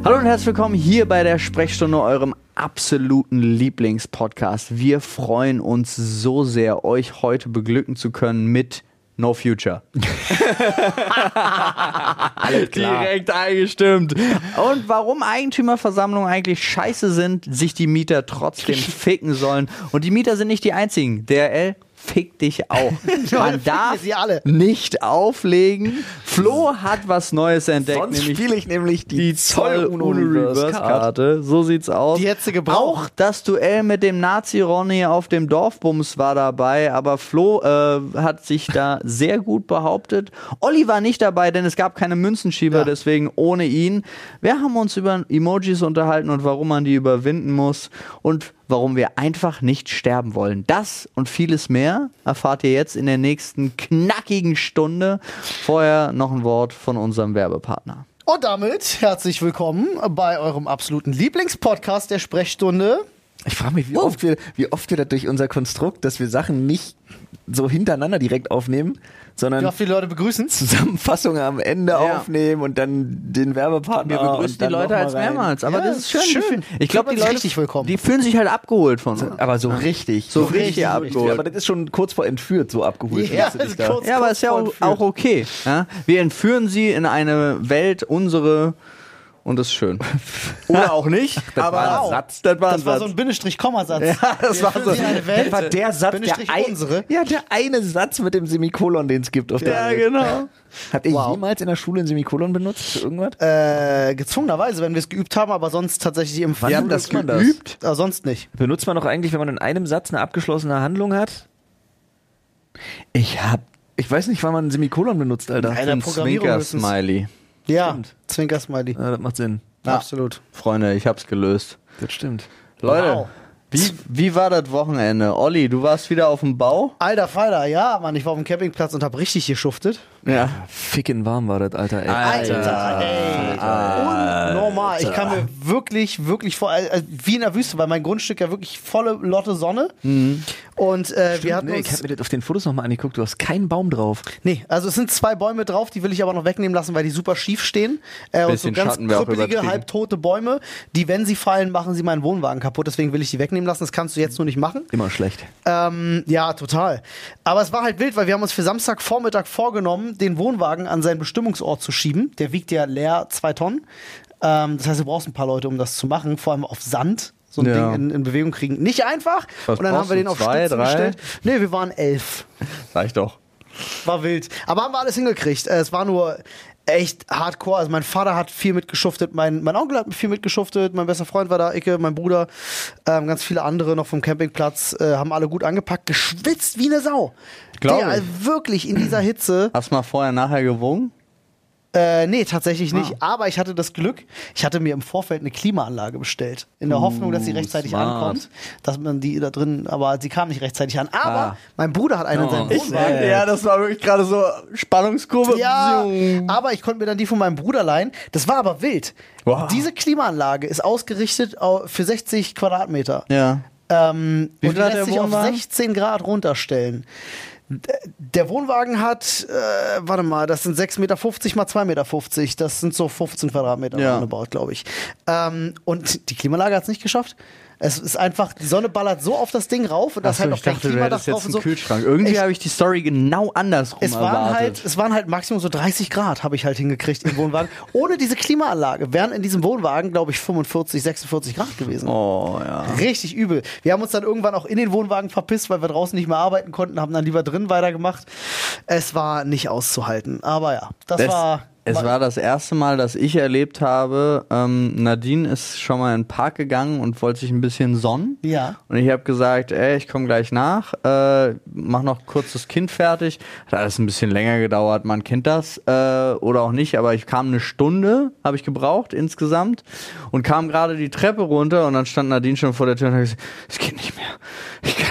Hallo und herzlich willkommen hier bei der Sprechstunde, eurem absoluten Lieblingspodcast. Wir freuen uns so sehr, euch heute beglücken zu können mit No Future. Alles klar. Direkt eingestimmt. Und warum Eigentümerversammlungen eigentlich scheiße sind, sich die Mieter trotzdem ficken sollen. Und die Mieter sind nicht die einzigen. DRL fick dich auch. Man darf nicht auflegen. Flo hat was Neues entdeckt. Sonst spiele ich nämlich die Zoll-Uno-Reverse-Karte. So sieht's aus. Die hättest du gebraucht. Auch das Duell mit dem Nazi-Ronny auf dem Dorfbums war dabei, aber Flo hat sich da sehr gut behauptet. Olli war nicht dabei, denn es gab keine Münzenschieber, deswegen ohne ihn. Wir haben uns über Emojis unterhalten und warum man die überwinden muss und warum wir einfach nicht sterben wollen. Das und vieles mehr erfahrt ihr jetzt in der nächsten knackigen Stunde. Vorher noch ein Wort von unserem Werbepartner. Und damit herzlich willkommen bei eurem absoluten Lieblingspodcast der Sprechstunde. Ich frage mich, wie oft wir das durch unser Konstrukt, dass wir Sachen nicht so hintereinander direkt aufnehmen, sondern Wie oft die Leute begrüßen. Zusammenfassungen am Ende aufnehmen und dann den Werbepartner. Wir begrüßen die Leute als mehrmals, aber das ist schön. Ich glaube, die Leute, richtig willkommen. die fühlen sich halt abgeholt von uns. Aber so richtig. So richtig abgeholt. Aber das ist schon kurz vor entführt, so abgeholt. Ja, findest du dich da. kurz- Ja, aber ist ja auch okay. Ja? Wir entführen sie in eine Welt, unsere, und das ist schön. Oder auch nicht, aber war ein Satz. Das war ein Das war Satz. so ein Bindestrich-Komma-Satz. Ja, das war so. Eine Welt. Das war der Satz, Bindestrich unsere. der eine Satz mit dem Semikolon, den es gibt auf der Ja, Welt. genau. Habt ihr jemals in der Schule ein Semikolon benutzt für irgendwas? Gezwungenerweise, wenn wir es geübt haben, aber sonst tatsächlich im Wann Wir haben das benutzt man geübt. Sonst nicht. Benutzt man doch eigentlich, wenn man in einem Satz eine abgeschlossene Handlung hat? Ich weiß nicht, wann man ein Semikolon benutzt, Alter. Nein. Ein Programmierung müssen's- Zwinker-Smiley. Ja, Stimmt. Zwinker-Smiley. Ja, das macht Sinn. Absolut. Freunde, ich hab's gelöst. Das stimmt. Leute, Wow. wie war das Wochenende? Olli, du warst wieder auf dem Bau? Alter Falter, ja, Mann, ich war auf dem Campingplatz und hab richtig geschuftet. Ja. Ficken warm war das, Alter, ey. Alter, ey. Unnormal. Ich kam mir wirklich vor, wie in der Wüste, weil mein Grundstück ja wirklich volle Lotte Sonne. Und wir hatten Ich uns... hab mir das auf den Fotos nochmal angeguckt, du hast keinen Baum drauf. Nee, also es sind 2 Bäume drauf, die will ich aber noch wegnehmen lassen, weil die super schief stehen. Und so Bisschen ganz Schatten wäre auch krüppelige, übertrieben. halbtote Bäume, die, wenn sie fallen, machen sie meinen Wohnwagen kaputt. Deswegen will ich die wegnehmen lassen. Das kannst du jetzt nur nicht machen. Immer schlecht. Ja, total. Aber es war halt wild, weil wir haben uns für Samstagvormittag vorgenommen, den Wohnwagen an seinen Bestimmungsort zu schieben. Der wiegt ja leer 2 Tonnen. Das heißt, du brauchst ein paar Leute, um das zu machen, vor allem auf Sand. So ein Ja. Ding in Bewegung kriegen. Nicht einfach. Was und dann haben wir den auf brauchst du? 2, Stützen 3? gestellt. Nee, wir waren 11. Sag ich doch. War wild. Aber haben wir alles hingekriegt. Es war nur echt hardcore. Also mein Vater hat viel mitgeschuftet, mein Onkel hat viel mitgeschuftet, mein bester Freund war da, Icke, mein Bruder, ganz viele andere noch vom Campingplatz, haben alle gut angepackt, geschwitzt wie eine Sau. Glaub Der, ich. wirklich in dieser Hitze. Hast du mal vorher, nachher gewogen? Nee, tatsächlich nicht. Aber ich hatte das Glück, ich hatte mir im Vorfeld eine Klimaanlage bestellt. In der Hoffnung, dass sie rechtzeitig smart. ankommt. Dass man die da drin, aber sie kam nicht rechtzeitig an. Aber mein Bruder hat einen in seinem Wohnwagen. Ja, das war wirklich gerade so Spannungskurve. Ja, aber ich konnte mir dann die von meinem Bruder leihen. Das war aber wild. Wow. Diese Klimaanlage ist ausgerichtet für 60 Quadratmeter. Ja. Und die viel hat lässt der sich auf Wohnwagen? 16 Grad runterstellen. Der Wohnwagen hat, warte mal, das sind 6,50 Meter mal 2,50 Meter. Das sind so 15 Quadratmeter Ja. roundabout, glaube ich. Und die Klimaanlage hat es nicht geschafft. Es ist einfach, die Sonne ballert so auf das Ding rauf und da ist halt Achso, noch ich kein dachte, du Klimadach hättest drauf jetzt und einen so. Kühlschrank. Irgendwie Ich- habe ich die Story genau andersrum Es erwartet. waren halt Maximum so 30 Grad, habe ich halt hingekriegt im Wohnwagen. Ohne diese Klimaanlage wären in diesem Wohnwagen, glaube ich, 45, 46 Grad gewesen. Oh, ja. Richtig übel. Wir haben uns dann irgendwann auch in den Wohnwagen verpisst, weil wir draußen nicht mehr arbeiten konnten, haben dann lieber drin weitergemacht. Es war nicht auszuhalten. Aber ja, Es war das erste Mal, dass ich erlebt habe, Nadine ist schon mal in den Park gegangen und wollte sich ein bisschen sonnen. Ja. Und ich habe gesagt, ey, ich komme gleich nach, mach noch kurz das Kind fertig. Hat alles ein bisschen länger gedauert, man kennt das oder auch nicht, aber ich kam 1 Stunde, habe ich gebraucht insgesamt und kam gerade die Treppe runter und dann stand Nadine schon vor der Tür und hat gesagt, es geht nicht mehr. Ich kann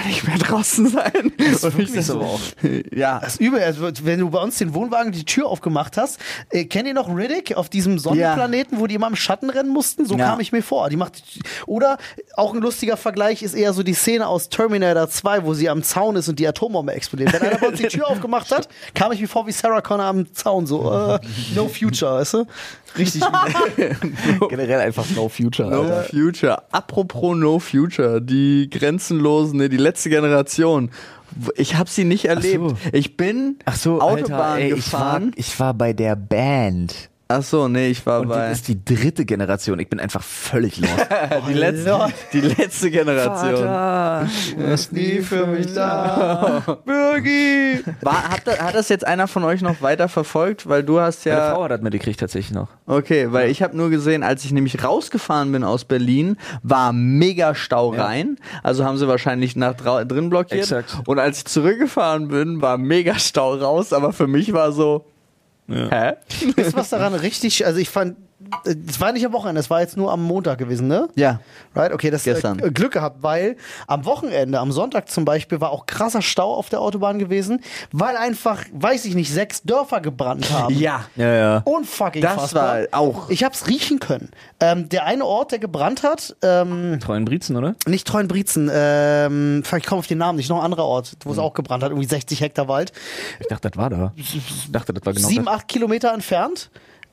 kann nicht mehr draußen sein. Das ist Und wirklich so. aber auch. Ja. Das ist übel. Also, wenn du bei uns den Wohnwagen die Tür aufgemacht hast, kennt ihr noch Riddick auf diesem Sonnenplaneten, wo die immer im Schatten rennen mussten? So kam ich mir vor. Oder auch ein lustiger Vergleich ist eher so die Szene aus Terminator 2, wo sie am Zaun ist und die Atombombe explodiert. Wenn einer bei uns die Tür aufgemacht hat, kam ich mir vor wie Sarah Connor am Zaun. So, no future, weißt du? Richtig. Generell einfach No Future. No Alter. Future. Apropos No Future, die grenzenlosen, die letzte Generation. Ich habe sie nicht erlebt. Ich bin Autobahn Alter, ey, gefahren. Ich war bei der Band. Ach so, nee, ich war Und bei das ist die 3. Generation. Ich bin einfach völlig lost. die letzte Generation. Vater, Du bist nie für mich da. Birgi! Hat das jetzt einer von euch noch weiter verfolgt? Weil du hast Meine ja... Frau hat das mitgekriegt tatsächlich noch. Okay, weil ich habe nur gesehen, als ich nämlich rausgefahren bin aus Berlin, war mega Stau rein. Also haben sie wahrscheinlich drin blockiert. Exakt. Und als ich zurückgefahren bin, war mega Stau raus. Aber für mich war so... Hä? Ist was daran richtig, also ich fand, es war nicht am Wochenende, es war jetzt nur am Montag gewesen, ne? Ja. Right? Okay, das Gestern. Glück gehabt, weil am Wochenende, am Sonntag zum Beispiel, war auch krasser Stau auf der Autobahn gewesen, weil einfach, weiß ich nicht, 6 Dörfer gebrannt haben. Ja. Ja. Unfucking Das fassbar. war auch... Ich hab's riechen können. Der eine Ort, der gebrannt hat, Treuenbrietzen, oder? nicht Treuenbrietzen, ich komme auf den Namen nicht, noch ein anderer Ort, wo es auch gebrannt hat, irgendwie 60 Hektar Wald. Ich dachte, das war da. Ich dachte, das war genau 7, das. 8 Kilometer entfernt.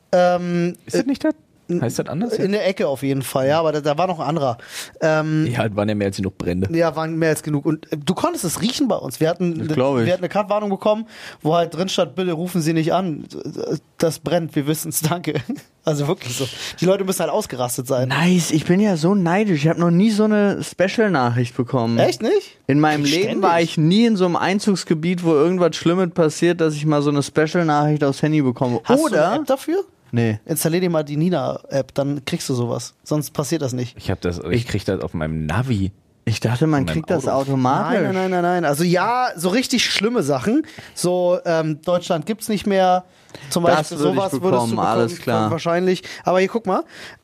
Ist das nicht das? Heißt das anders? In der Ecke auf jeden Fall, ja, aber da war noch ein anderer. Ja, es waren ja mehr als genug Brände. Ja, waren mehr als genug. Und du konntest es riechen bei uns. Wir hatten eine Kartwarnung bekommen, wo halt drin stand, bitte rufen Sie nicht an. Das brennt, wir wissen es, danke. Also wirklich so. Die Leute müssen halt ausgerastet sein. Nice, ich bin ja so neidisch. Ich habe noch nie so eine Special-Nachricht bekommen. Echt nicht? In meinem Leben Ständig. war ich nie in so einem Einzugsgebiet, wo irgendwas Schlimmes passiert, dass ich mal so eine Special-Nachricht aufs Handy bekomme. Hast du eine Oder... App dafür? Nee. Installier dir mal die Nina-App, dann kriegst du sowas. Sonst passiert das nicht. Ich krieg das auf meinem Navi. Ich dachte, man Von meinem kriegt das Auto. automatisch. Nein. Also ja, so richtig schlimme Sachen. So, Deutschland gibt's nicht mehr. Zum Das Beispiel würde ich sowas bekommen, würdest du bekommen, alles klar. wahrscheinlich. Aber hier, guck mal.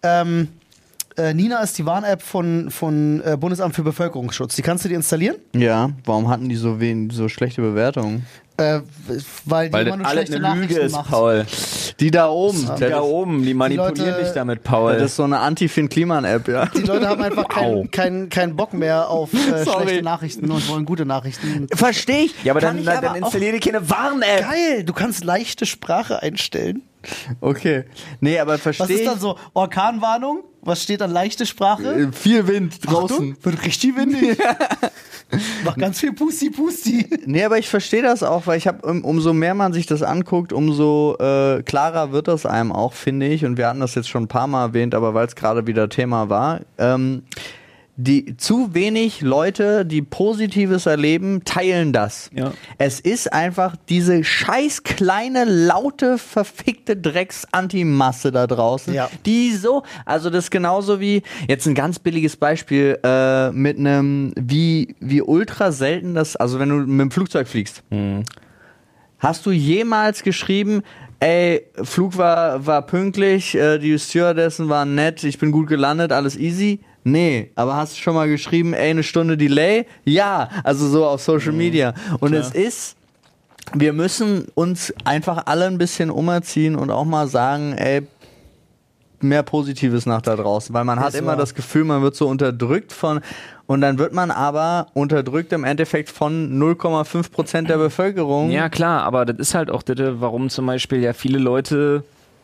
Nina ist die Warn-App von Bundesamt für Bevölkerungsschutz. Die kannst du dir installieren? Ja, warum hatten die so schlechte Bewertungen? Weil die immer nur schlechte Nachrichten macht. Paul. Die da oben. Da oben, die manipulieren Leute- dich damit, Paul. Das ist so eine Anti-Finn-Kliman-App, ja. Die Leute haben einfach Wow. keinen Bock mehr auf Sorry. schlechte Nachrichten und wollen gute Nachrichten. Verstehe ich. Ja, aber Kann dann, ich dann auch- installier dir keine Warn-App. Geil, du kannst leichte Sprache einstellen. Okay. Nee, aber Was verstehe ist dann so? Orkanwarnung? Was steht dann leichte Sprache? Viel Wind draußen. Achtung, wird richtig windig. Mach ganz viel Pusti. Nee, aber ich verstehe das auch, weil ich habe, umso mehr man sich das anguckt, umso klarer wird das einem auch, finde ich. Und wir hatten das jetzt schon ein paar Mal erwähnt, aber weil es gerade wieder Thema war. Die zu wenig Leute, die Positives erleben, teilen das. Ja. Es ist einfach diese scheiß kleine, laute, verfickte Drecks-Antimasse da draußen, Ja. die so, also das ist genauso wie, jetzt ein ganz billiges Beispiel, mit einem, wie ultra selten das, also wenn du mit dem Flugzeug fliegst. Hast du jemals geschrieben, ey, Flug war pünktlich, die Stewardessen waren nett, ich bin gut gelandet, alles easy? Nee, aber hast du schon mal geschrieben, ey, eine Stunde Delay? Ja, also so auf Social Media. Und es ist, wir müssen uns einfach alle ein bisschen umerziehen und auch mal sagen, ey, mehr Positives nach da draußen, weil man hat Ist immer wahr. das Gefühl, man wird so unterdrückt und dann wird man aber unterdrückt im Endeffekt von 0,5% der Bevölkerung. Ja, klar, aber das ist halt auch das, warum zum Beispiel ja viele Leute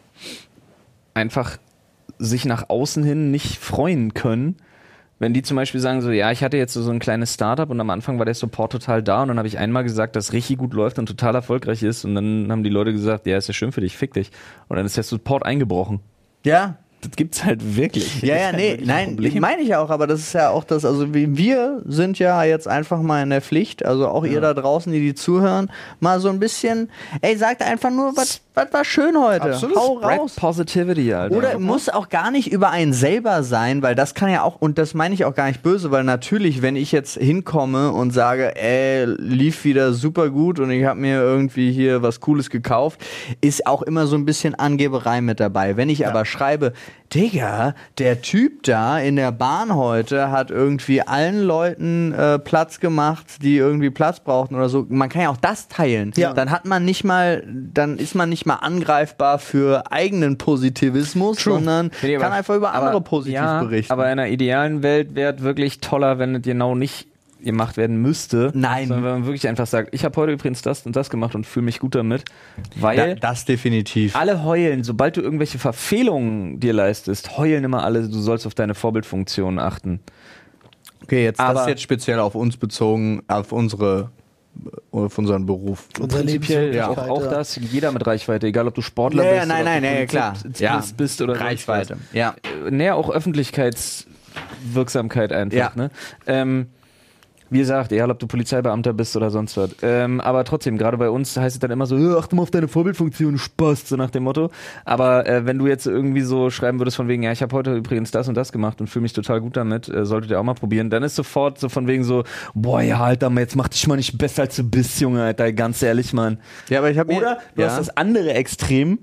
einfach sich nach außen hin nicht freuen können. Wenn die zum Beispiel sagen so, ja, ich hatte jetzt so ein kleines Startup und am Anfang war der Support total da und dann habe ich einmal gesagt, dass richtig gut läuft und total erfolgreich ist und dann haben die Leute gesagt, ja, ist ja schön für dich, fick dich. Und dann ist der Support eingebrochen. Ja. Das gibt's halt wirklich. Ja, Das ist ja, halt nee, wirklich ein nein, Problem. meine ich auch, aber das ist ja auch das, also wir sind ja jetzt einfach mal in der Pflicht, also auch ihr da draußen, die zuhören, mal so ein bisschen, ey, sagt einfach nur, was war schön heute, Absolut. hau Spread raus. Positivity, Alter. Oder muss auch gar nicht über einen selber sein, weil das kann ja auch, und das meine ich auch gar nicht böse, weil natürlich, wenn ich jetzt hinkomme und sage, lief wieder super gut und ich habe mir irgendwie hier was Cooles gekauft, ist auch immer so ein bisschen Angeberei mit dabei. Wenn ich aber schreibe, Digga, der Typ da in der Bahn heute hat irgendwie allen Leuten Platz gemacht, die irgendwie Platz brauchten oder so. Man kann ja auch das teilen. Ja. Dann ist man nicht mal angreifbar für eigenen Positivismus, sondern kann einfach über andere positiv berichten. Aber in einer idealen Welt wäre es wirklich toller, wenn es genau nicht gemacht werden müsste. Nein. Sondern wenn man wirklich einfach sagt, ich habe heute übrigens das und das gemacht und fühle mich gut damit. Weil das definitiv. alle heulen, sobald du irgendwelche Verfehlungen dir leistest, heulen immer alle, du sollst auf deine Vorbildfunktion achten. Okay, das ist jetzt speziell auf uns bezogen, auf unseren Beruf. Unsere Prinzipiell Lebenswirklichkeit, auch das, jeder mit Reichweite, egal ob du Sportler bist oder klar. bist oder Reichweite. Ja. Auch Öffentlichkeitswirksamkeit einfach. Ja. Ne? Wie gesagt, egal ob du Polizeibeamter bist oder sonst was. Aber trotzdem, gerade bei uns heißt es dann immer so, achte mal auf deine Vorbildfunktion, Spaß, so nach dem Motto. Aber wenn du jetzt irgendwie so schreiben würdest von wegen, ja, ich habe heute übrigens das und das gemacht und fühle mich total gut damit, solltet ihr auch mal probieren, dann ist sofort so von wegen so, boah, ja, Alter, jetzt mach dich mal nicht besser als du bist, Junge, Alter, ganz ehrlich, Mann. Ja, aber ich habe Oder du hast das andere Extrem,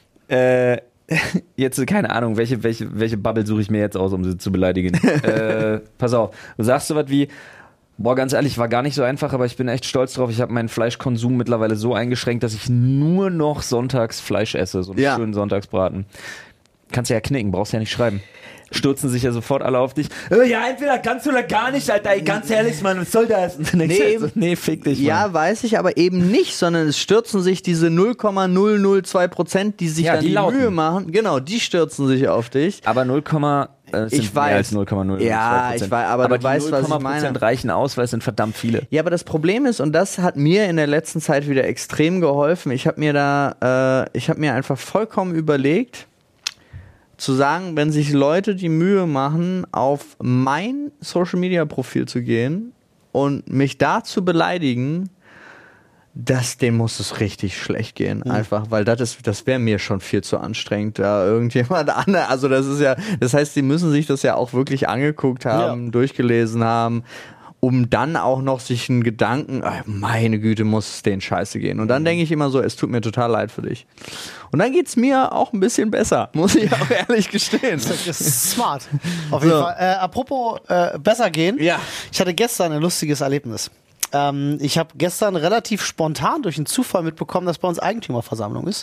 jetzt, keine Ahnung, welche Bubble suche ich mir jetzt aus, um sie zu beleidigen. Pass auf, du sagst so was wie, boah, ganz ehrlich, war gar nicht so einfach, aber ich bin echt stolz drauf. Ich habe meinen Fleischkonsum mittlerweile so eingeschränkt, dass ich nur noch sonntags Fleisch esse, so einen schönen Sonntagsbraten. Kannst ja knicken, brauchst ja nicht schreiben. Stürzen sich ja sofort alle auf dich. Ja, entweder kannst du oder gar nicht, Alter. Ey, ganz ehrlich, Mann, was soll das? Nee, fick dich, Mann. Ja, weiß ich, aber eben nicht, sondern es stürzen sich diese 0,002%, die sich dann die Mühe machen. Genau, die stürzen sich auf dich. Aber 0, ich weiß. Mehr als 0,0. Ja, ich weiß, aber du weißt, was ich meine. 0,% reichen aus, weil es sind verdammt viele. Ja, aber das Problem ist, und das hat mir in der letzten Zeit wieder extrem geholfen, ich habe mir einfach vollkommen überlegt, zu sagen, wenn sich Leute die Mühe machen, auf mein Social-Media-Profil zu gehen und mich da zu beleidigen, dem muss es richtig schlecht gehen, einfach, weil das wäre mir schon viel zu anstrengend, da irgendjemand anderes, also das heißt, die müssen sich das ja auch wirklich angeguckt haben, durchgelesen haben, um dann auch noch sich einen Gedanken, meine Güte, muss es denen scheiße gehen. Und dann denke ich immer so, es tut mir total leid für dich. Und dann geht's mir auch ein bisschen besser, muss ich auch ehrlich gestehen. Das ist smart. Auf jeden Fall. Apropos besser gehen. Ja. Ich hatte gestern ein lustiges Erlebnis. Ich habe gestern relativ spontan durch einen Zufall mitbekommen, dass bei uns Eigentümerversammlung ist.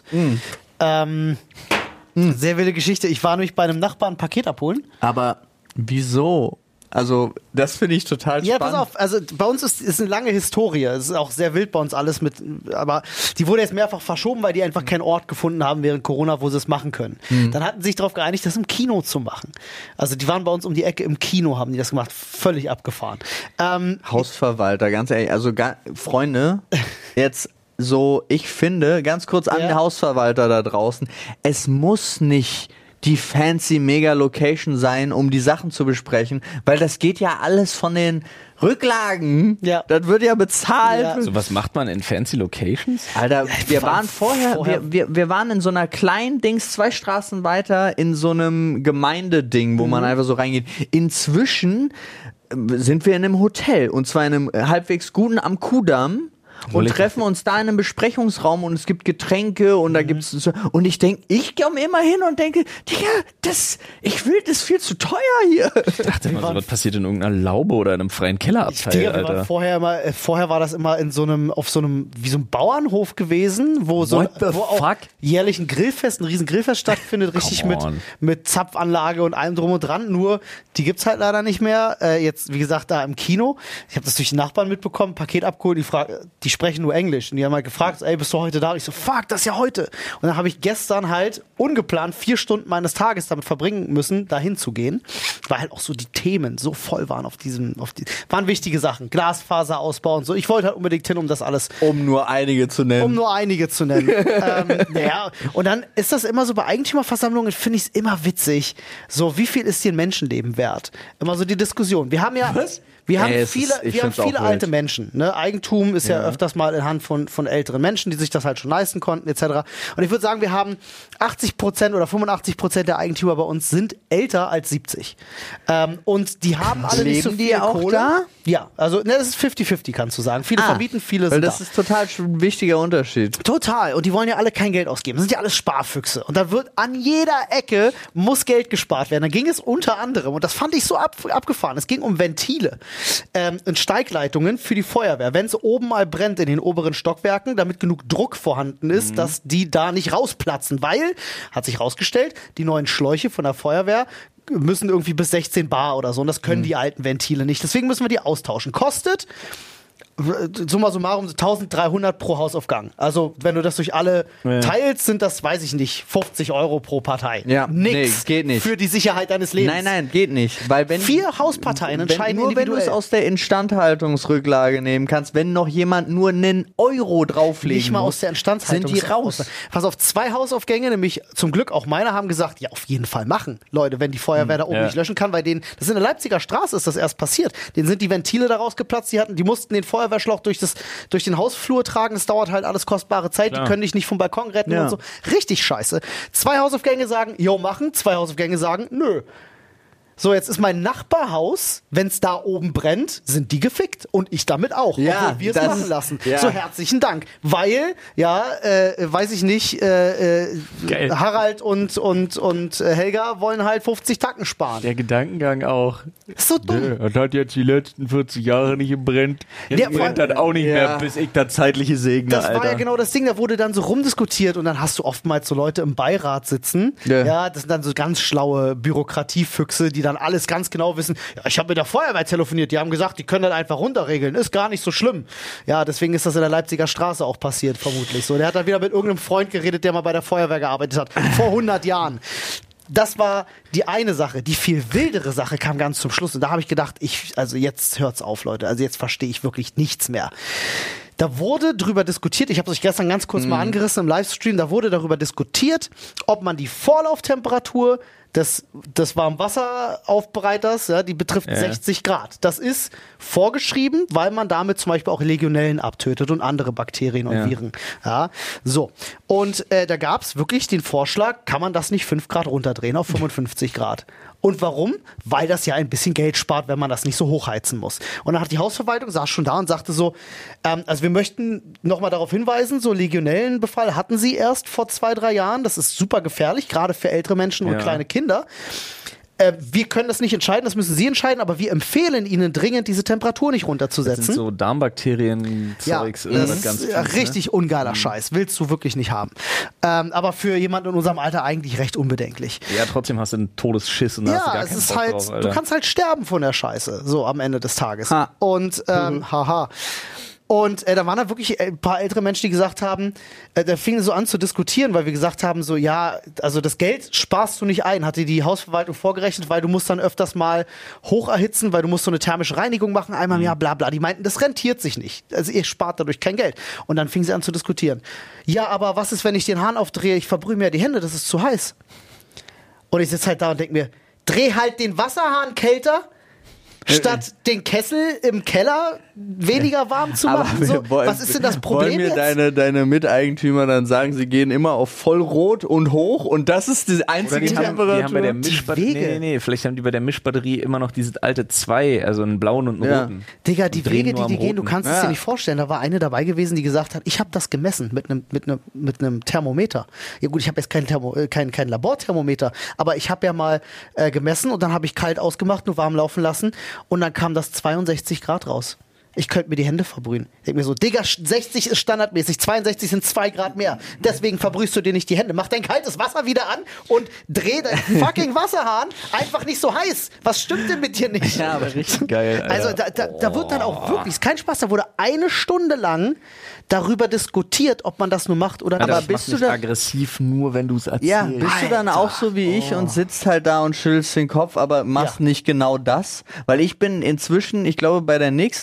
Sehr wilde Geschichte. Ich war nämlich bei einem Nachbarn ein Paket abholen. Aber wieso? Also, das finde ich total spannend. Ja, pass auf, also bei uns ist eine lange Historie. Es ist auch sehr wild bei uns alles aber die wurde jetzt mehrfach verschoben, weil die einfach keinen Ort gefunden haben während Corona, wo sie es machen können. Dann hatten sie sich darauf geeinigt, das im Kino zu machen. Also die waren bei uns um die Ecke im Kino, haben die das gemacht. Völlig abgefahren. Hausverwalter, ganz ehrlich, also Freunde, jetzt so, ich finde, ganz kurz an den Hausverwalter da draußen, es muss nicht die fancy Mega-Location sein, um die Sachen zu besprechen, weil das geht ja alles von den Rücklagen. Ja. Das wird ja bezahlt. Ja. So, was macht man in fancy Locations? Alter, wir waren vorher. Wir waren in so einer kleinen Dings, 2 Straßen weiter, in so einem Gemeindeding, wo man einfach so reingeht. Inzwischen sind wir in einem Hotel, und zwar in einem halbwegs guten am Kuhdamm. Und treffen uns da in einem Besprechungsraum und es gibt Getränke und da gibt's so, und ich komme immer hin und denke, Digga, das ist viel zu teuer hier. Ich dachte immer, so was passiert in irgendeiner Laube oder in einem freien Kellerabteil, Alter. Vorher war das immer in so einem wie so einem Bauernhof gewesen, wo auch jährlich ein riesen Grillfest stattfindet, richtig mit Zapfanlage und allem drum und dran, nur die gibt's halt leider nicht mehr. Jetzt, wie gesagt, da im Kino. Ich habe das durch die Nachbarn mitbekommen, Paket abgeholt, die sprechen nur Englisch. Und die haben halt gefragt, ey, bist du heute da? Und ich so, fuck, das ist ja heute. Und dann habe ich gestern halt ungeplant 4 Stunden meines Tages damit verbringen müssen, dahin zu gehen. Weil halt auch so die Themen so voll waren waren wichtige Sachen. Glasfaserausbau und so. Ich wollte halt unbedingt hin, um das alles. Um nur einige zu nennen. Und dann ist das immer so bei Eigentümerversammlungen, finde ich es immer witzig. So, wie viel ist dir ein Menschenleben wert? Immer so die Diskussion. Wir haben ja. Was? Wir haben Ich viele find's auch alte wild. Menschen. Ne? Eigentum ist ja öfters mal in Hand von älteren Menschen, die sich das halt schon leisten konnten, etc. Und ich würde sagen, wir haben 80% oder 85% der Eigentümer bei uns sind älter als 70. Und die haben alle nicht so Leben viel die auch Kohle. da? Ja, also das ist 50-50, kannst du sagen. Viele vermieten, viele Weil sind das da. ist total ein wichtiger Unterschied. Total. Und die wollen ja alle kein Geld ausgeben. Das sind ja alles Sparfüchse. Und da wird an jeder Ecke muss Geld gespart werden. Da ging es unter anderem, und das fand ich so abgefahren, es ging um Ventile und Steigleitungen für die Feuerwehr. Wenn es oben mal brennt in den oberen Stockwerken, damit genug Druck vorhanden ist, dass die da nicht rausplatzen. Weil, hat sich rausgestellt, die neuen Schläuche von der Feuerwehr müssen irgendwie bis 16 Bar oder so. Und das können die alten Ventile nicht. Deswegen müssen wir die austauschen. Kostet summa summarum 1300 pro Hausaufgang. Also, wenn du das durch alle teilst, sind das, weiß ich nicht, 50 Euro pro Partei. Ja, Nix nee, geht nicht. für die Sicherheit deines Lebens. Nein, geht nicht. Weil wenn 4 Hausparteien entscheiden nur wenn du es individuell. aus der Instandhaltungsrücklage nehmen kannst, wenn noch jemand nur einen Euro drauflegen Nicht mal muss, aus der Instandhaltung. sind die raus. Pass auf, 2 Hausaufgänge, nämlich zum Glück auch meine, haben gesagt, ja, auf jeden Fall machen, Leute, wenn die Feuerwehr da oben nicht löschen kann, weil denen, das in der Leipziger Straße ist das erst passiert. Denen sind die Ventile da rausgeplatzt, die mussten den Feuerwehrschlauch durch den Hausflur tragen, das dauert halt alles kostbare Zeit, die können dich nicht vom Balkon retten Ja. und so. Richtig scheiße. 2 Hausaufgänge sagen, jo, machen, 2 Hausaufgänge sagen, nö. So, jetzt ist mein Nachbarhaus, wenn es da oben brennt, sind die gefickt. Und ich damit auch, Ja, obwohl wir es das- machen lassen. ja. So, herzlichen Dank. Weil, weiß ich nicht, Harald und Helga wollen halt 50 Tacken sparen. Der Gedankengang auch. Ist so dumm. Das hat jetzt die letzten 40 Jahre nicht gebrennt. Jetzt Ja, brennt das auch nicht Ja. mehr, bis ich da zeitliche segne, Das Alter. war ja genau das Ding, da wurde dann so rumdiskutiert und dann hast du oftmals so Leute im Beirat sitzen. Ja. Das sind dann so ganz schlaue Bürokratiefüchse, die dann alles ganz genau wissen. Ja, ich habe mit der Feuerwehr telefoniert, die haben gesagt, die können das einfach runterregeln, ist gar nicht so schlimm. Ja, deswegen ist das in der Leipziger Straße auch passiert, vermutlich. So, der hat dann wieder mit irgendeinem Freund geredet, der mal bei der Feuerwehr gearbeitet hat, vor 100 Jahren. Das war die eine Sache. Die viel wildere Sache kam ganz zum Schluss. Und da habe ich gedacht, also jetzt hört's auf, Leute. Also jetzt verstehe ich wirklich nichts mehr. Da wurde drüber diskutiert, ich habe es euch gestern ganz kurz mal angerissen im Livestream, da wurde darüber diskutiert, ob man die Vorlauftemperatur des Warmwasseraufbereiters, die betrifft 60 Grad. Das ist vorgeschrieben, weil man damit zum Beispiel auch Legionellen abtötet und andere Bakterien und Viren. Ja, so. Und da gab es wirklich den Vorschlag, kann man das nicht 5 Grad runterdrehen auf 55 Grad? Und warum? Weil das ja ein bisschen Geld spart, wenn man das nicht so hochheizen muss. Und dann hat die Hausverwaltung, saß schon da und sagte so, also wir möchten nochmal darauf hinweisen, so Legionellenbefall hatten sie erst vor 2-3 Jahren. Das ist super gefährlich, gerade für ältere Menschen und kleine Kinder. Wir können das nicht entscheiden, das müssen Sie entscheiden, aber wir empfehlen Ihnen dringend, diese Temperatur nicht Das runterzusetzen. sind so Darmbakterien-Zeugs. das irgendwas ist ganz ja, fies, richtig ungeiler Scheiß. Willst du wirklich nicht haben. Aber für jemanden in unserem Alter eigentlich recht unbedenklich. Ja, trotzdem hast du einen Todesschiss und da hast du Ja, gar es keinen ist Bock halt, drauf, du Alter. kannst halt sterben von der Scheiße, so am Ende des Tages. Ha. Und, haha. Und da waren da wirklich ein paar ältere Menschen, die gesagt haben, da fingen so an zu diskutieren, weil wir gesagt haben, so ja, also das Geld sparst du nicht ein, hatte die Hausverwaltung vorgerechnet, weil du musst dann öfters mal hoch erhitzen, weil du musst so eine thermische Reinigung machen, einmal im Jahr, bla bla. Die meinten, das rentiert sich nicht. Also ihr spart dadurch kein Geld. Und dann fingen sie an zu diskutieren. Ja, aber was ist, wenn ich den Hahn aufdrehe, ich verbrühe mir die Hände, das ist zu heiß. Und ich sitze halt da und denke mir, dreh halt den Wasserhahn kälter, statt den Kessel im Keller weniger warm zu machen. So, was ist denn das Problem Wollen mir jetzt? deine Miteigentümer dann sagen, sie gehen immer auf Vollrot und hoch und das ist die einzige Die haben bei der Temperatur? Mischbatterie, Wege. nee, vielleicht haben die bei der Mischbatterie immer noch diese alte 2, also einen blauen und einen Ja. roten. Digga, die drehen Wege, nur die am gehen, du Roten. kannst es dir nicht vorstellen. Da war eine dabei gewesen, die gesagt hat, ich habe das gemessen mit einem Thermometer. Ja gut, ich habe jetzt kein Laborthermometer, aber ich habe ja mal gemessen und dann habe ich kalt ausgemacht, nur warm laufen lassen und dann kam das 62 Grad raus. Ich könnte mir die Hände verbrühen. Ich denke mir so, Digga, 60 ist standardmäßig, 62 sind 2 Grad mehr. Deswegen verbrühst du dir nicht die Hände. Mach dein kaltes Wasser wieder an und dreh deinen fucking Wasserhahn einfach nicht so heiß. Was stimmt denn mit dir nicht? Ja, aber richtig. Geil, Alter. Also da wird dann auch wirklich, ist kein Spaß, da wurde 1 Stunde lang darüber diskutiert, ob man das nur macht oder Alter, nicht. das bist macht du mich da- aggressiv nur, wenn du es erzählst. Ja, bist du dann auch so wie ich und sitzt halt da und schüttelst den Kopf, aber machst Ja. nicht genau das? Weil ich bin inzwischen, ich glaube, bei der nächsten Eigentümer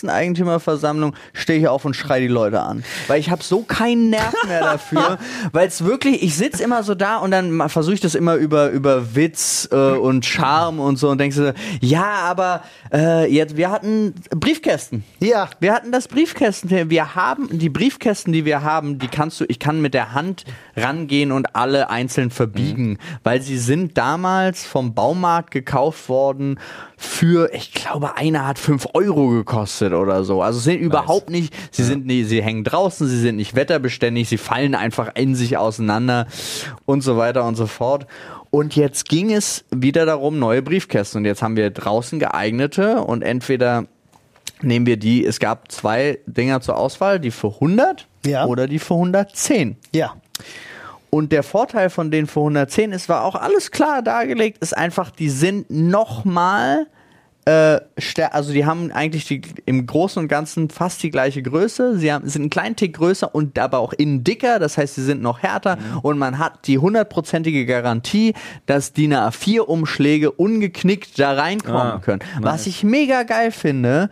Eigentümerversammlung stehe ich auf und schreie die Leute an. Weil ich habe so keinen Nerv mehr dafür, weil es wirklich, ich sitze immer so da und dann versuche ich das immer über Witz und Charme und so und denkst du, ja, aber jetzt, wir hatten Briefkästen. Ja. Wir hatten das Briefkästen. Wir haben die Briefkästen, die wir haben, ich kann mit der Hand rangehen und alle einzeln verbiegen, weil sie sind damals vom Baumarkt gekauft worden für, ich glaube, einer hat 5 Euro gekostet oder so. Also sind überhaupt nicht, sie hängen draußen, sie sind nicht wetterbeständig, sie fallen einfach in sich auseinander und so weiter und so fort. Und jetzt ging es wieder darum, neue Briefkästen. Und jetzt haben wir draußen geeignete und entweder nehmen wir die, es gab 2 Dinger zur Auswahl, die für 100 oder die für 110. Ja. Und der Vorteil von denen für 110 ist, war auch alles klar dargelegt, ist einfach, die sind nochmal, also die haben eigentlich im Großen und Ganzen fast die gleiche Größe, sind einen kleinen Tick größer und aber auch innen dicker, das heißt, sie sind noch härter und man hat die 100%ige Garantie, dass DIN A4-Umschläge ungeknickt da reinkommen können. Nice. Was ich mega geil finde,